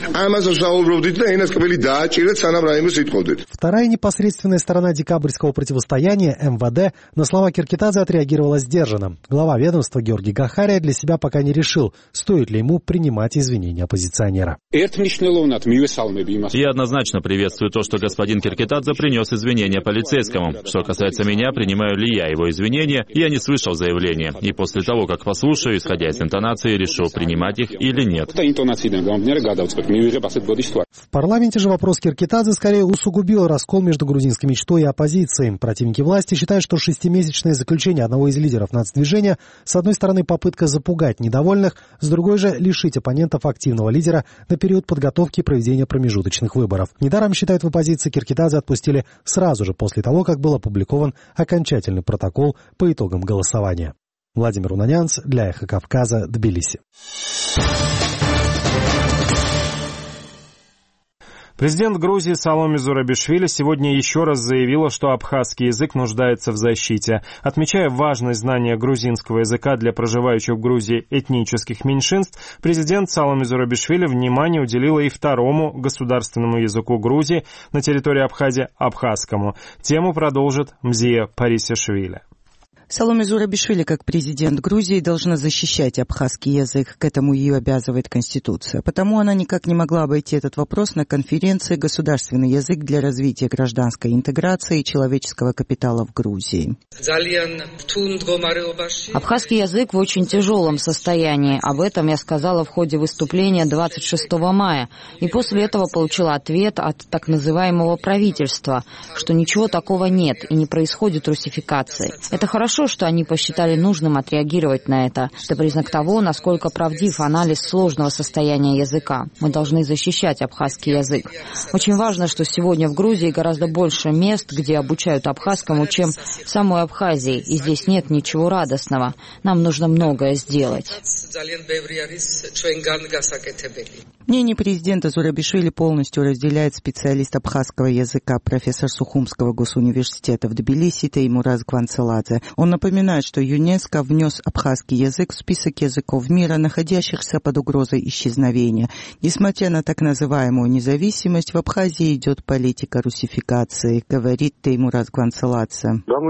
S17: Вторая непосредственная сторона декабрьского противостояния, эм вэ дэ, на слова Киркитадзе отреагировала сдержанно. Глава ведомства Георгий Гахария для себя пока не решил, стоит ли ему принимать извинения оппозиционера.
S2: Я однозначно приветствую то, что господин Киркитадзе принес извинения полицейскому. Что касается меня, принимаю ли я его извинения, я не слышал заявления. И после того, как послушаюсь, исходя из интонации, решил, принимать их или нет.
S17: В парламенте же вопрос Киркитадзе скорее усугубил раскол между грузинской мечтой и оппозицией. Противники власти считают, что шестимесячное заключение одного из лидеров нацдвижения с одной стороны попытка запугать недовольных, с другой же лишить оппонентов активного лидера на период подготовки и проведения промежуточных выборов. Недаром, считают в оппозиции, Киркитадзе отпустили сразу же после того, как был опубликован окончательный протокол по итогам голосования. Владимир Унанянц для Эхо Кавказа, Тбилиси.
S1: Президент Грузии Саломе Зурабишвили сегодня еще раз заявила, что абхазский язык нуждается в защите. Отмечая важность знания грузинского языка для проживающих в Грузии этнических меньшинств, президент Саломе Зурабишвили внимание уделила и второму государственному языку Грузии на территории Абхазии – абхазскому. Тему продолжит Мзия Парисишвили.
S18: Саломе Зурабишвили, как президент Грузии, должна защищать абхазский язык. К этому ее обязывает Конституция. Потому она никак не могла обойти этот вопрос на конференции «Государственный язык для развития гражданской интеграции и человеческого капитала в Грузии».
S8: Абхазский язык в очень тяжелом состоянии. Об этом я сказала в ходе выступления двадцать шестого мая. И после этого получила ответ от так называемого правительства, что ничего такого нет и не происходит русификации. Это хорошо, что они посчитали нужным отреагировать на это. Это признак того, насколько правдив анализ сложного состояния языка. Мы должны защищать абхазский язык. Очень важно, что сегодня в Грузии гораздо больше мест, где обучают абхазскому, чем в самой Абхазии. И здесь нет ничего радостного. Нам нужно многое сделать.
S18: Мнение президента Зурабишвили полностью разделяет специалист абхазского языка, профессор Сухумского госуниверситета в Тбилиси Теймураз Гванцеладзе. Он напоминает, что ЮНЕСКО внес абхазский язык в список языков мира, находящихся под угрозой исчезновения. Несмотря на так называемую независимость, в Абхазии идет политика русификации, говорит Теймураз Гванцеладзе.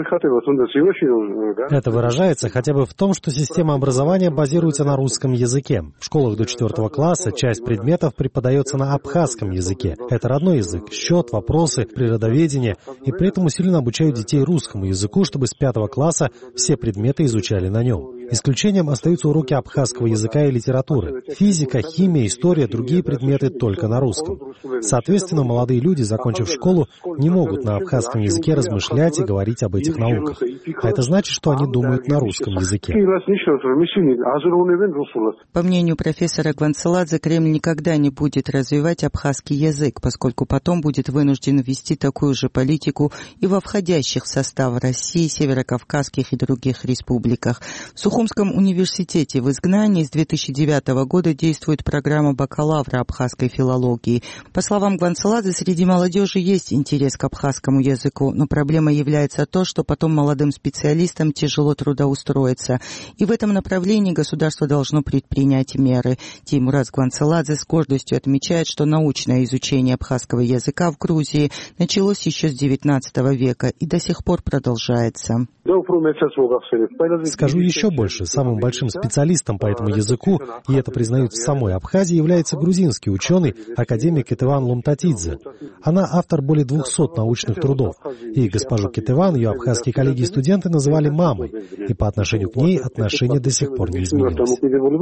S17: Это выражается хотя бы в том, что система образования базируется на русском языке. В школах до четвертого класса часть предметов преподается на абхазском языке. Это родной язык, счет, вопросы, природоведение. И при этом усиленно обучают детей русскому языку, чтобы с пятого класса все предметы изучали на нем. Исключением остаются уроки абхазского языка и литературы. Физика, химия, история, другие предметы только на русском. Соответственно, молодые люди, закончив школу, не могут на абхазском языке размышлять и говорить об этих науках. А это значит, что они думают на русском языке.
S18: По мнению профессора Гванцеладзе, Кремль никогда не будет развивать абхазский язык, поскольку потом будет вынужден ввести такую же политику и во входящих в состав России, северокавказских и других республиках. В Сухумском университете в изгнании с две тысячи девятого года действует программа бакалавра абхазской филологии. По словам Гванцеладзе, среди молодежи есть интерес к абхазскому языку, но проблемой является то, что потом молодым специалистам тяжело трудоустроиться. И в этом направлении государство должно предпринять меры. Теймураз Гванцеладзе с гордостью отмечает, что научное изучение абхазского языка в Грузии началось еще с девятнадцатого века и до сих пор продолжается.
S17: Скажу еще больше. Самым большим специалистом по этому языку, и это признают в самой Абхазии, является грузинский ученый, академик Кетеван Лумтатидзе. Она автор более двухсот научных трудов. И госпожу Кетеван ее абхазские коллеги и студенты называли мамой. И по отношению к ней отношение до сих пор не изменилось.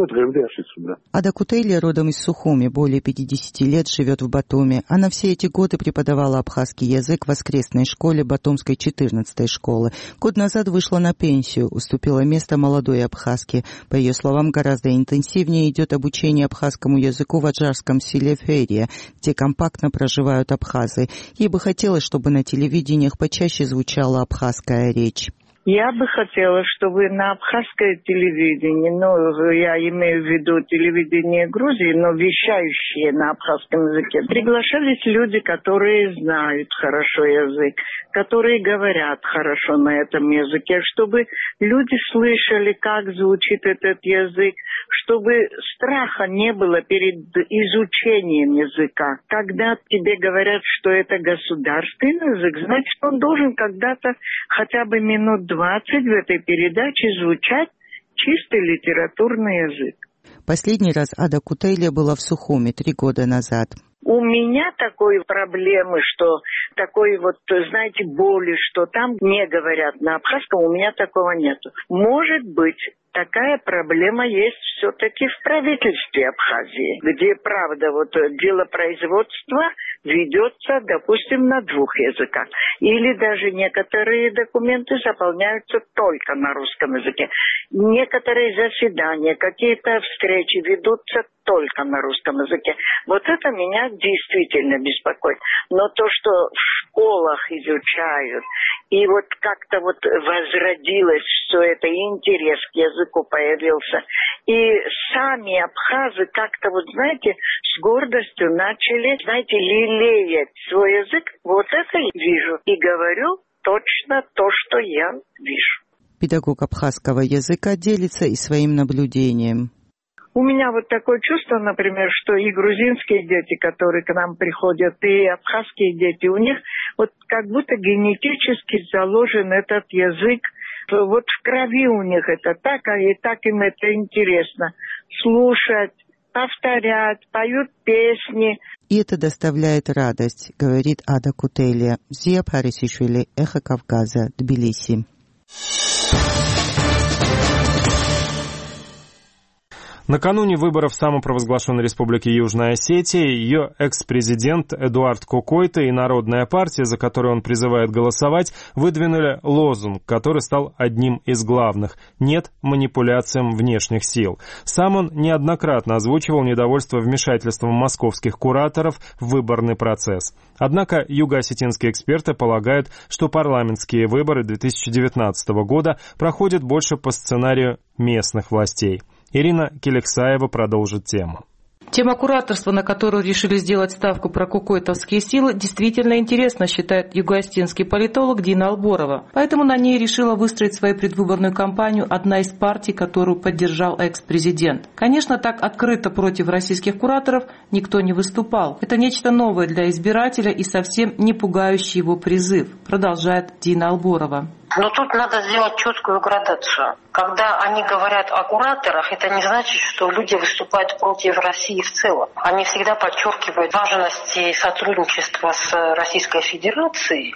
S18: Ада Кутейли родом из Сухуми, более пятидесяти лет живет в Батуми. Она все эти годы преподавала абхазский язык в воскресной школе Батумской четырнадцатой школы. Год назад вышла на пенсию, уступила место молодой абхазке. По ее словам, гораздо интенсивнее идет обучение абхазскому языку в аджарском селе Ферия, где компактно проживают абхазы. Ей бы хотелось, чтобы на телевидениях почаще звучала абхазская речь.
S19: Я бы хотела, чтобы на абхазское телевидение, ну, я имею в виду телевидение Грузии, но вещающие на абхазском языке, приглашались люди, которые знают хорошо язык, которые говорят хорошо на этом языке, чтобы люди слышали, как звучит этот язык, чтобы страха не было перед изучением языка. Когда тебе говорят, что это государственный язык, значит, он должен когда-то хотя бы минут двадцать в этой передаче звучать чистый литературный язык.
S18: Последний раз Ада Кутейли была в Сухуми три года назад.
S19: У меня такой проблемы, что такой вот, знаете, боли, что там не говорят на абхазском, у меня такого нету. Может быть, Такая проблема есть все-таки в правительстве Абхазии, где, правда, вот дело производства ведется, допустим, на двух языках. Или даже некоторые документы заполняются только на русском языке. Некоторые заседания, какие-то встречи ведутся только на русском языке. Вот это меня действительно беспокоит. Но то, что в школах изучают, и вот как-то вот возродилось все это, интерес к языку появился. И сами абхазы как-то вот, знаете, с гордостью начали, знаете, лелеять свой язык. Вот это я вижу. И говорю точно то, что я вижу.
S18: Педагог абхазского языка делится и своим наблюдением.
S19: У меня вот такое чувство, например, что и грузинские дети, которые к нам приходят, и абхазские дети, у них вот как будто генетически заложен этот язык. Вот в крови у них это так, а и так им это интересно. Слушать, повторять, поют песни.
S18: И это доставляет радость, говорит Ада Кутелия. Зия Парисишвили, Эхо Кавказа, Тбилиси.
S1: Накануне выборов в самопровозглашенной республике Южная Осетия ее экс-президент Эдуард Кокойто и Народная партия, за которую он призывает голосовать, выдвинули лозунг, который стал одним из главных «Нет манипуляциям внешних сил». Сам он неоднократно озвучивал недовольство вмешательством московских кураторов в выборный процесс. Однако юго-осетинские эксперты полагают, что парламентские выборы две тысячи девятнадцатого года проходят больше по сценарию местных властей. Ирина Келексаева продолжит тему.
S20: Тема кураторства, на которую решили сделать ставку про кокойтовские силы, действительно интересна, считает юго-осетинский политолог Дина Алборова. Поэтому на ней решила выстроить свою предвыборную кампанию одна из партий, которую поддержал экс-президент. Конечно, так открыто против российских кураторов никто не выступал. Это нечто новое для избирателя и совсем не пугающий его призыв, продолжает Дина Алборова.
S4: Но тут надо сделать четкую градацию. Когда они говорят о кураторах, это не значит, что люди выступают против России в целом. Они всегда подчеркивают важность сотрудничества с Российской Федерацией,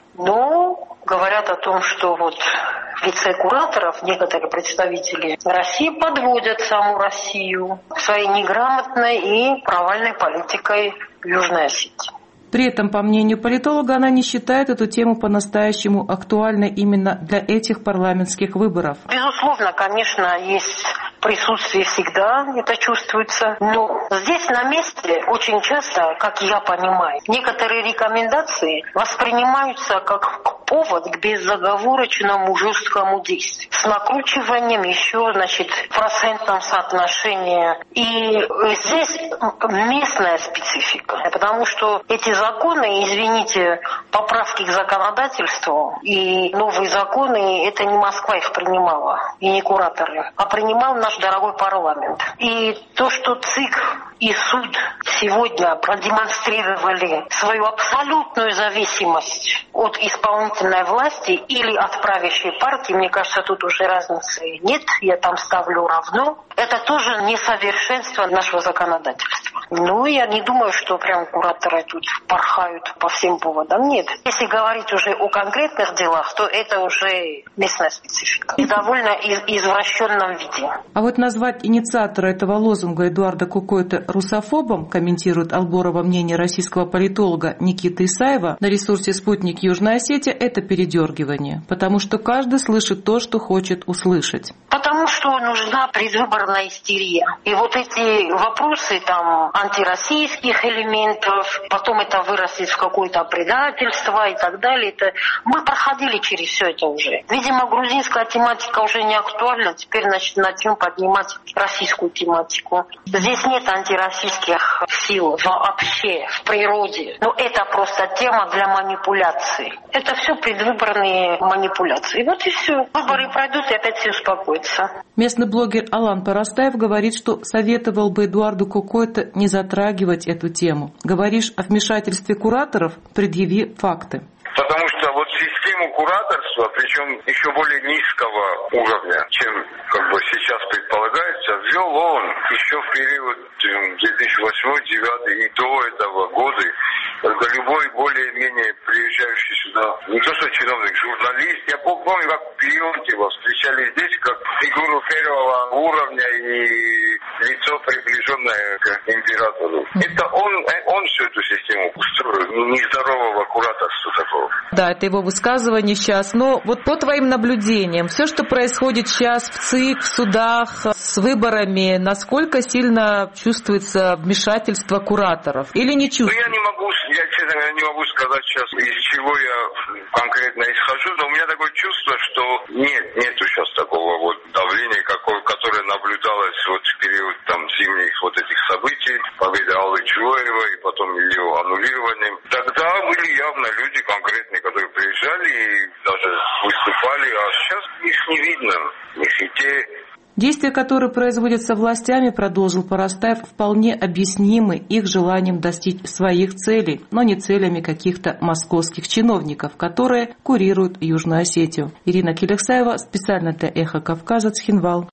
S4: но говорят о том, что вот в лице кураторов некоторые представители России подводят саму Россию своей неграмотной и провальной политикой в Южной Осетии.
S20: При этом, по мнению политолога, она не считает эту тему по-настоящему актуальной именно для этих парламентских выборов.
S4: Безусловно, конечно, есть присутствие всегда, это чувствуется. Но здесь на месте очень часто, как я понимаю, некоторые рекомендации воспринимаются как повод к безоговорочному жесткому действию. С накручиванием еще, значит, в процентном соотношении. И здесь местная специфика, потому что эти законы, извините, поправки к законодательству и новые законы, это не Москва их принимала, и не кураторы, а принимал наш дорогой парламент. И то, что ЦИК и суд сегодня продемонстрировали свою абсолютную зависимость от исполнительной власти или от правящей партии, мне кажется, тут уже разницы нет, я там ставлю равно. Это тоже несовершенство нашего законодательства. Ну, я не думаю, что прям кураторы тут порхают по всем поводам. Нет. Если говорить уже о конкретных делах, то это уже местная специфика. И довольно извращенном виде.
S20: А вот назвать инициатора этого лозунга Эдуарда Кокойто русофобом, комментирует Алборова мнение российского политолога Никиты Исаева на ресурсе «Спутник Южная Осетия», это передергивание. Потому что каждый слышит то, что хочет услышать.
S4: Потому что нужна предвыборная истерия. И вот эти вопросы там антироссийских элементов, потом это вырастет в какое-то предательство и так далее. Это... Мы проходили через все это уже. Видимо, грузинская тематика уже не актуальна. Теперь, значит, начнем поднимать российскую тематику. Здесь нет антироссийских сил вообще в природе. Но это просто тема для манипуляций. Это все предвыборные манипуляции. И вот и все. Выборы пройдут, и опять все успокоятся.
S20: Местный блогер Алан Парастаев говорит, что советовал бы Эдуарду Кокойто не затрагивать эту тему. Говоришь о вмешательстве кураторов, предъяви факты.
S21: Потому что вот систему кураторства, причем еще более низкого уровня, чем как бы сейчас предполагается, ввел он еще в период две тысячи восьмой — две тысячи девятый и до этого года, когда Да любой более-менее приезжающий сюда, не то что чиновник, журналист. Я помню, как в Леонтьево встречали здесь, как фигуру первого уровня и лицо, приближенное к императору. Это он, он всю эту систему устроил, нездорового кураторства такого.
S20: Да, это его высказывание сейчас. Но вот по твоим наблюдениям, все, что происходит сейчас в ЦИК, в судах, с выборами, насколько сильно чувствуется вмешательство кураторов? Или не чувствуется?
S21: Ну, я не могу, я, честно говоря, не могу сказать сейчас, из чего я конкретно исхожу, но у меня такое чувство, что нет, нету сейчас такого вот давления, какое, которое наблюдалось вот в период там зимних вот этих событий, победы Аллы Чуаевой и потом ее аннулированием. Тогда были явно люди конкретные, которые приезжали и даже выступали, а сейчас их не видно, их и те.
S20: Действия, которые производятся властями, продолжил Парастаев, вполне объяснимы их желанием достичь своих целей, но не целями каких-то московских чиновников, которые курируют Южную Осетию. Ирина Келексаева, специально для «Эхо Кавказа», Цхинвал.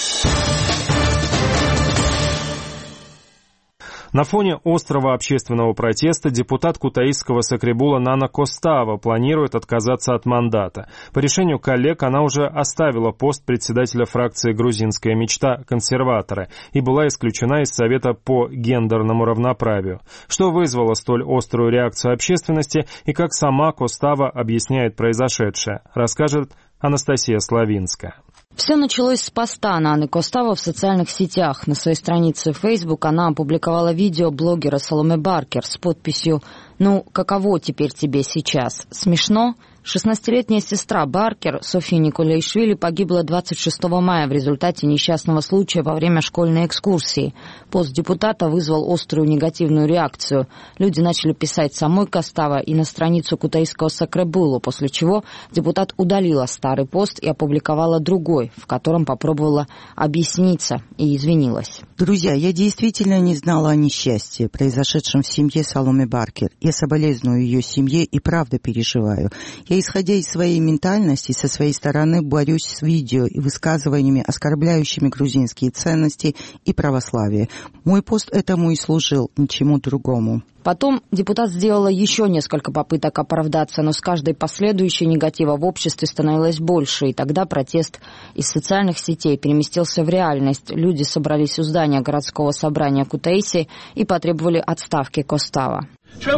S1: На фоне острого общественного протеста депутат кутаисского Сакребула Нана Костава планирует отказаться от мандата. По решению коллег она уже оставила пост председателя фракции «Грузинская мечта» консерваторы и была исключена из Совета по гендерному равноправию. Что вызвало столь острую реакцию общественности и как сама Костава объясняет произошедшее, расскажет Анастасия Славинская.
S8: Все началось с поста Наны Костава в социальных сетях. На своей странице в Facebook она опубликовала видео блогера Саломе Баркер с подписью «Ну, каково теперь тебе сейчас? Смешно?» шестнадцатилетняя сестра Баркер, София Николаишвили, погибла двадцать шестого мая в результате несчастного случая во время школьной экскурсии. Пост депутата вызвал острую негативную реакцию. Люди начали писать самой Костава и на страницу кутаисского Сакребулу, после чего депутат удалила старый пост и опубликовала другой, в котором попробовала объясниться и извинилась.
S18: Друзья, я действительно не знала о несчастье, произошедшем в семье Саломе Баркер. Я соболезную ее семье и правда переживаю. Я, исходя из своей ментальности, со своей стороны борюсь с видео и высказываниями, оскорбляющими грузинские ценности и православие. Мой пост этому и служил, ничему другому.
S8: Потом депутат сделала еще несколько попыток оправдаться, но с каждой последующей негатива в обществе становилось больше, и тогда протест из социальных сетей переместился в реальность. Люди собрались у здания городского собрания Кутаиси и потребовали отставки Костава.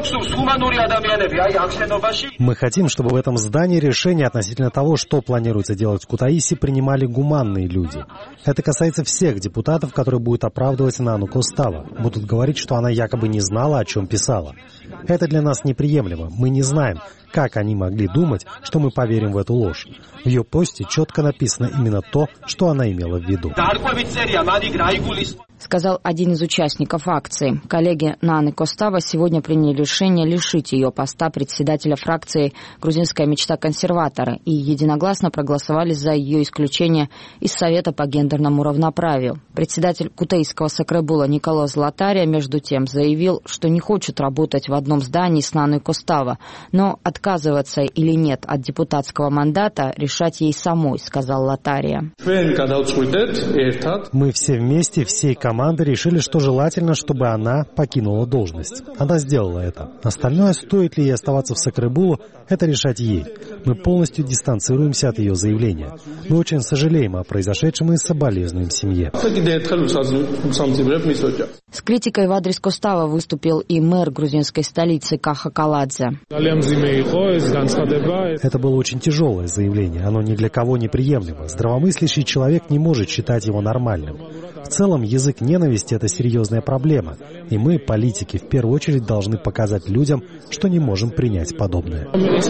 S17: Мы хотим, чтобы в этом здании решение относительно того, что планируется делать в Кутаиси, принимали гуманные люди. Это касается всех депутатов, которые будут оправдывать Нану Костава. Будут говорить, что она якобы не знала, о чем писала. Это для нас неприемлемо. Мы не знаем, как они могли думать, что мы поверим в эту ложь. В ее посте четко написано именно то, что она имела в виду.
S8: Сказал один из участников акции. Коллеги Наны Костава сегодня приняли решение лишить ее поста председателя фракции «Грузинская мечта» консерваторы и единогласно проголосовали за ее исключение из Совета по гендерному равноправию. Председатель кутаисского Сакребула Николас Латария, между тем, заявил, что не хочет работать в одном здании с Наной Костава, но отказываться или нет от депутатского мандата решать ей самой, сказал Латария.
S17: Мы все вместе, всей команды решили, что желательно, чтобы она покинула должность. Она сделала это. Остальное, стоит ли ей оставаться в Сакребулу, это решать ей. Мы полностью дистанцируемся от ее заявления. Мы очень сожалеем о произошедшем и соболезнуем семье.
S8: С критикой в адрес Костава выступил и мэр грузинской столицы Каха Каладзе.
S17: Это было очень тяжелое заявление. Оно ни для кого не приемлемо. Здравомыслящий человек не может считать его нормальным. В целом, язык ненависти – это серьезная проблема. И мы, политики, в первую очередь должны показать людям, что не можем принять подобное.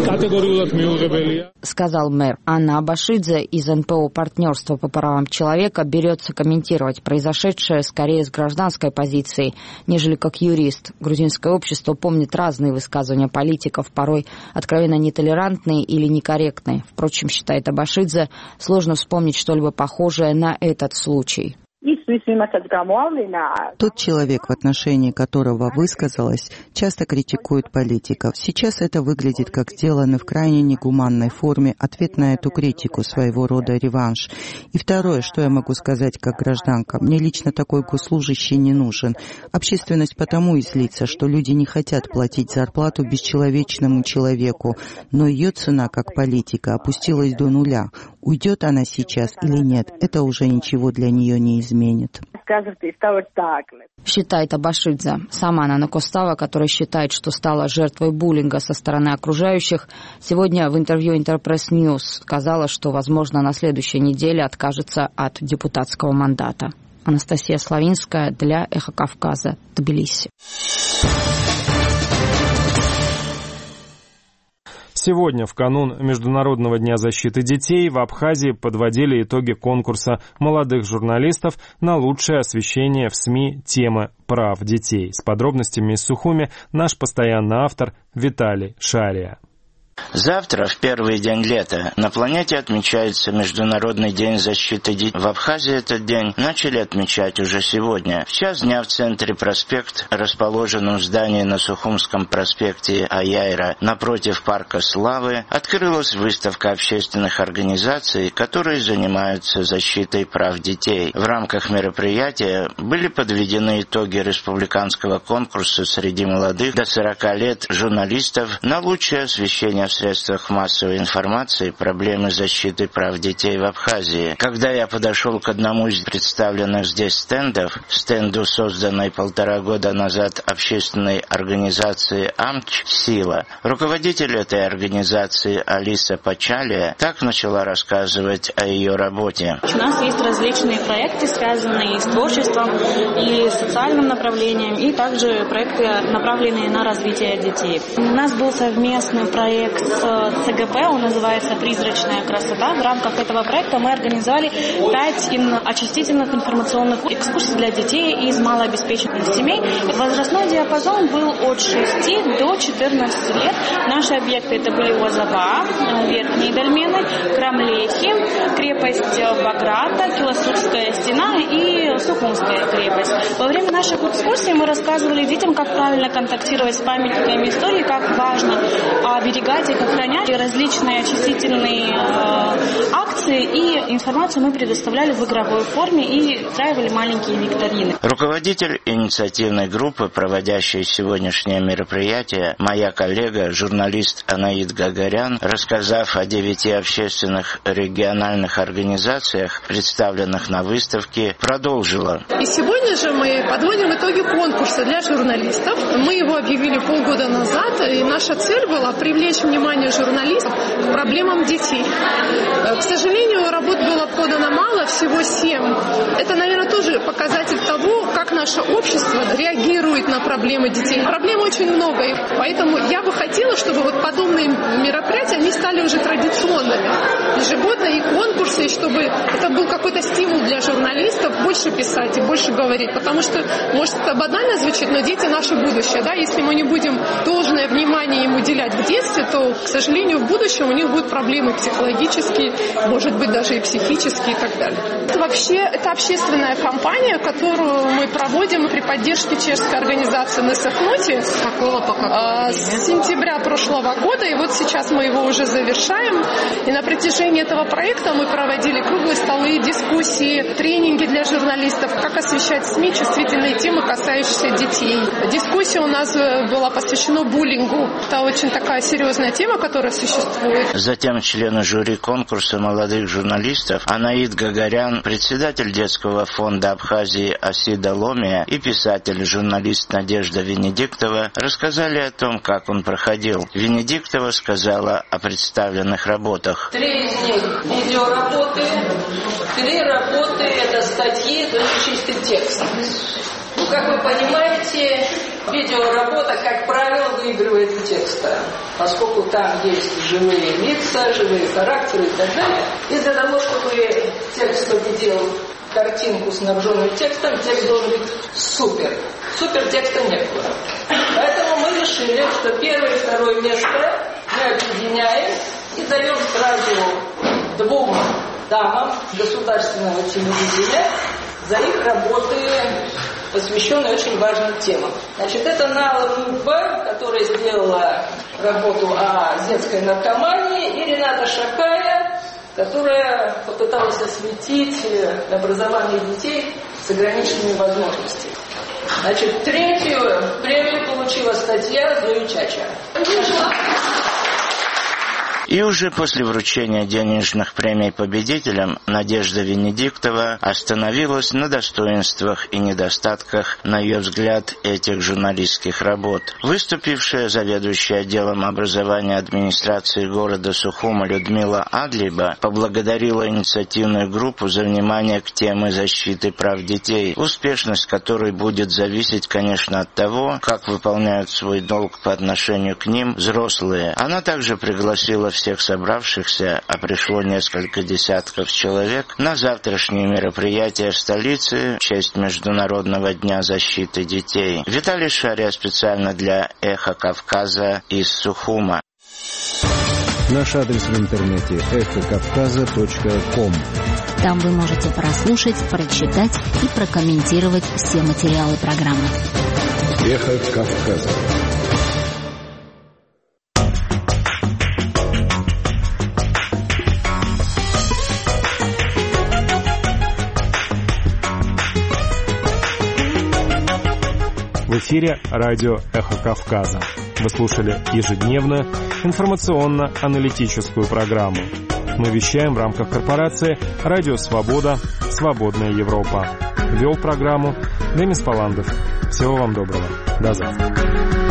S8: Сказал мэр. Анна Абашидзе из эн пэ о «Партнерство по правам человека» берется комментировать произошедшее скорее с гражданской позиции, нежели как юрист. Грузинское общество помнит разные высказывания политиков, порой откровенно нетолерантные или некорректные. Впрочем, считает Абашидзе, сложно вспомнить что-либо похожее на этот случай.
S18: Тот человек, в отношении которого высказалась, часто критикует политиков. Сейчас это выглядит как сделано в крайне негуманной форме, ответ на эту критику, своего рода реванш. И второе, что я могу сказать как гражданка, мне лично такой госслужащий не нужен. Общественность потому и злится, что люди не хотят платить зарплату бесчеловечному человеку, но ее цена как политика опустилась до нуля. Уйдет она сейчас или нет, это уже ничего для нее не изменит.
S8: Считает Абашидзе. Сама Нана Костава, которая считает, что стала жертвой буллинга со стороны окружающих, сегодня в интервью Интерпресс Ньюс сказала, что, возможно, на следующей неделе откажется от депутатского мандата. Анастасия Славинская для Эхо Кавказа, Тбилиси.
S1: Сегодня, в канун Международного дня защиты детей, в Абхазии подводили итоги конкурса молодых журналистов на лучшее освещение в СМИ темы прав детей. С подробностями из Сухуми наш постоянный автор Виталий Шария.
S6: Завтра, в первый день лета, на планете отмечается Международный день защиты детей. В Абхазии этот день начали отмечать уже сегодня. В час дня в центре проспект, расположенном в здании на Сухумском проспекте Аяйра, напротив парка Славы, открылась выставка общественных организаций, которые занимаются защитой прав детей. В рамках мероприятия были подведены итоги республиканского конкурса среди молодых до сорока лет журналистов на лучшее освещение в средствах массовой информации проблемы защиты прав детей в Абхазии. Когда я подошел к одному из представленных здесь стендов, стенду, созданной полтора года назад общественной организации «Амч» «Сила», руководитель этой организации Алиса Пачалия так начала рассказывать о ее работе.
S22: У нас есть различные проекты, связанные с творчеством и социальным направлением, и также проекты, направленные на развитие детей. У нас был совместный проект с ЦГП, он называется «Призрачная красота». В рамках этого проекта мы организовали пять очистительных информационных экскурсий для детей из малообеспеченных семей. Возрастной диапазон был от шести до четырнадцати лет. Наши объекты это были Озаба, Верхние Дольмены, Крамлехи, крепость Баграта, Килосурская стена и Сухумская крепость. Во время наших экскурсий мы рассказывали детям, как правильно контактировать с памятниками истории, как важно оберегать их, охранять. Различные очистительные э, акции и информацию мы предоставляли в игровой форме и устраивали маленькие викторины.
S6: Руководитель инициативной группы, проводящей сегодняшнее мероприятие, моя коллега, журналист Анаид Гагарян, рассказав о девяти общественных региональных организациях, представленных на выставке, продолжила.
S14: И сегодня же мы подводим итоги конкурса для журналистов. Мы его объявили полгода назад, и наша цель была привлечь внимание журналистов к проблемам детей. К сожалению, работ было подано мало, всего семь. Это, наверное, тоже показатель того, как наше общество реагирует на проблемы детей. Проблем очень много, и поэтому я бы хотела, чтобы вот подобные мероприятия, они стали уже традиционными. Ежегодно и конкурсы, и чтобы это был какой-то стимул для журналистов больше писать и больше говорить. Потому что, может, это банально звучит, но дети наше будущее. Да? Если мы не будем должное внимание им уделять в детстве, то, к сожалению, в будущем у них будут проблемы психологические, может быть, даже и психические и так далее. Это вообще это общественная кампания, которую мы проводим при поддержке чешской организации «Несахнути». С какого по какой? С сентября прошлого года, и вот сейчас мы его уже завершаем. И на протяжении этого проекта мы проводили круглые столы, дискуссии, тренинги для журналистов, как освещать СМИ чувствительные темы, касающиеся детей. Дискуссия у нас была посвящена буллингу. Это очень такая серьезная тема, которая существует.
S6: Затем члены жюри конкурса молодых журналистов Анаид Гагарян, председатель детского фонда Абхазии Асида Ломия и писатель и журналист Надежда Венедиктова рассказали о том, как он проходил. Венедиктова сказала о представленных работах.
S23: Три из них видеоработы, три работы это статьи, то есть чистый текст. Ну, как вы понимаете, видеоработа, как правило, выигрывает текста, поскольку там есть живые лица, живые характеры и так далее. И для того, чтобы текст победил картинку, снабженную текстом, текст должен быть супер. Супер текста нет было. Поэтому мы решили, что первое и второе место мы объединяем и даем сразу двум дамам государственного телевидения за их работы, посвященные очень важным темам. Значит, это Нала Мукба, которая сделала работу о детской наркомании, и Рената Шакая, которая попыталась осветить образование детей с ограниченными возможностями. Значит, третью премию получила статья Зои Чача.
S6: И уже после вручения денежных премий победителям Надежда Венедиктова остановилась на достоинствах и недостатках, на ее взгляд, этих журналистских работ. Выступившая заведующая отделом образования администрации города Сухума Людмила Адлиба поблагодарила инициативную группу за внимание к теме защиты прав детей, успешность которой будет зависеть, конечно, от того, как выполняют свой долг по отношению к ним взрослые. Она также пригласила всех собравшихся, а пришло несколько десятков человек, на завтрашнее мероприятие в столице в честь Международного дня защиты детей. Виталий Шария специально для «Эхо Кавказа» из Сухума.
S15: Наш адрес в интернете эхо кавказа точка ком.
S16: Там вы можете прослушать, прочитать и прокомментировать все материалы программы.
S15: «Эхо Кавказа».
S1: В эфире радио «Эхо Кавказа». Вы слушали ежедневную информационно-аналитическую программу. Мы вещаем в рамках корпорации «Радио Свобода. Свободная Европа». Вел программу Демис Паландов. Всего вам доброго. До завтра.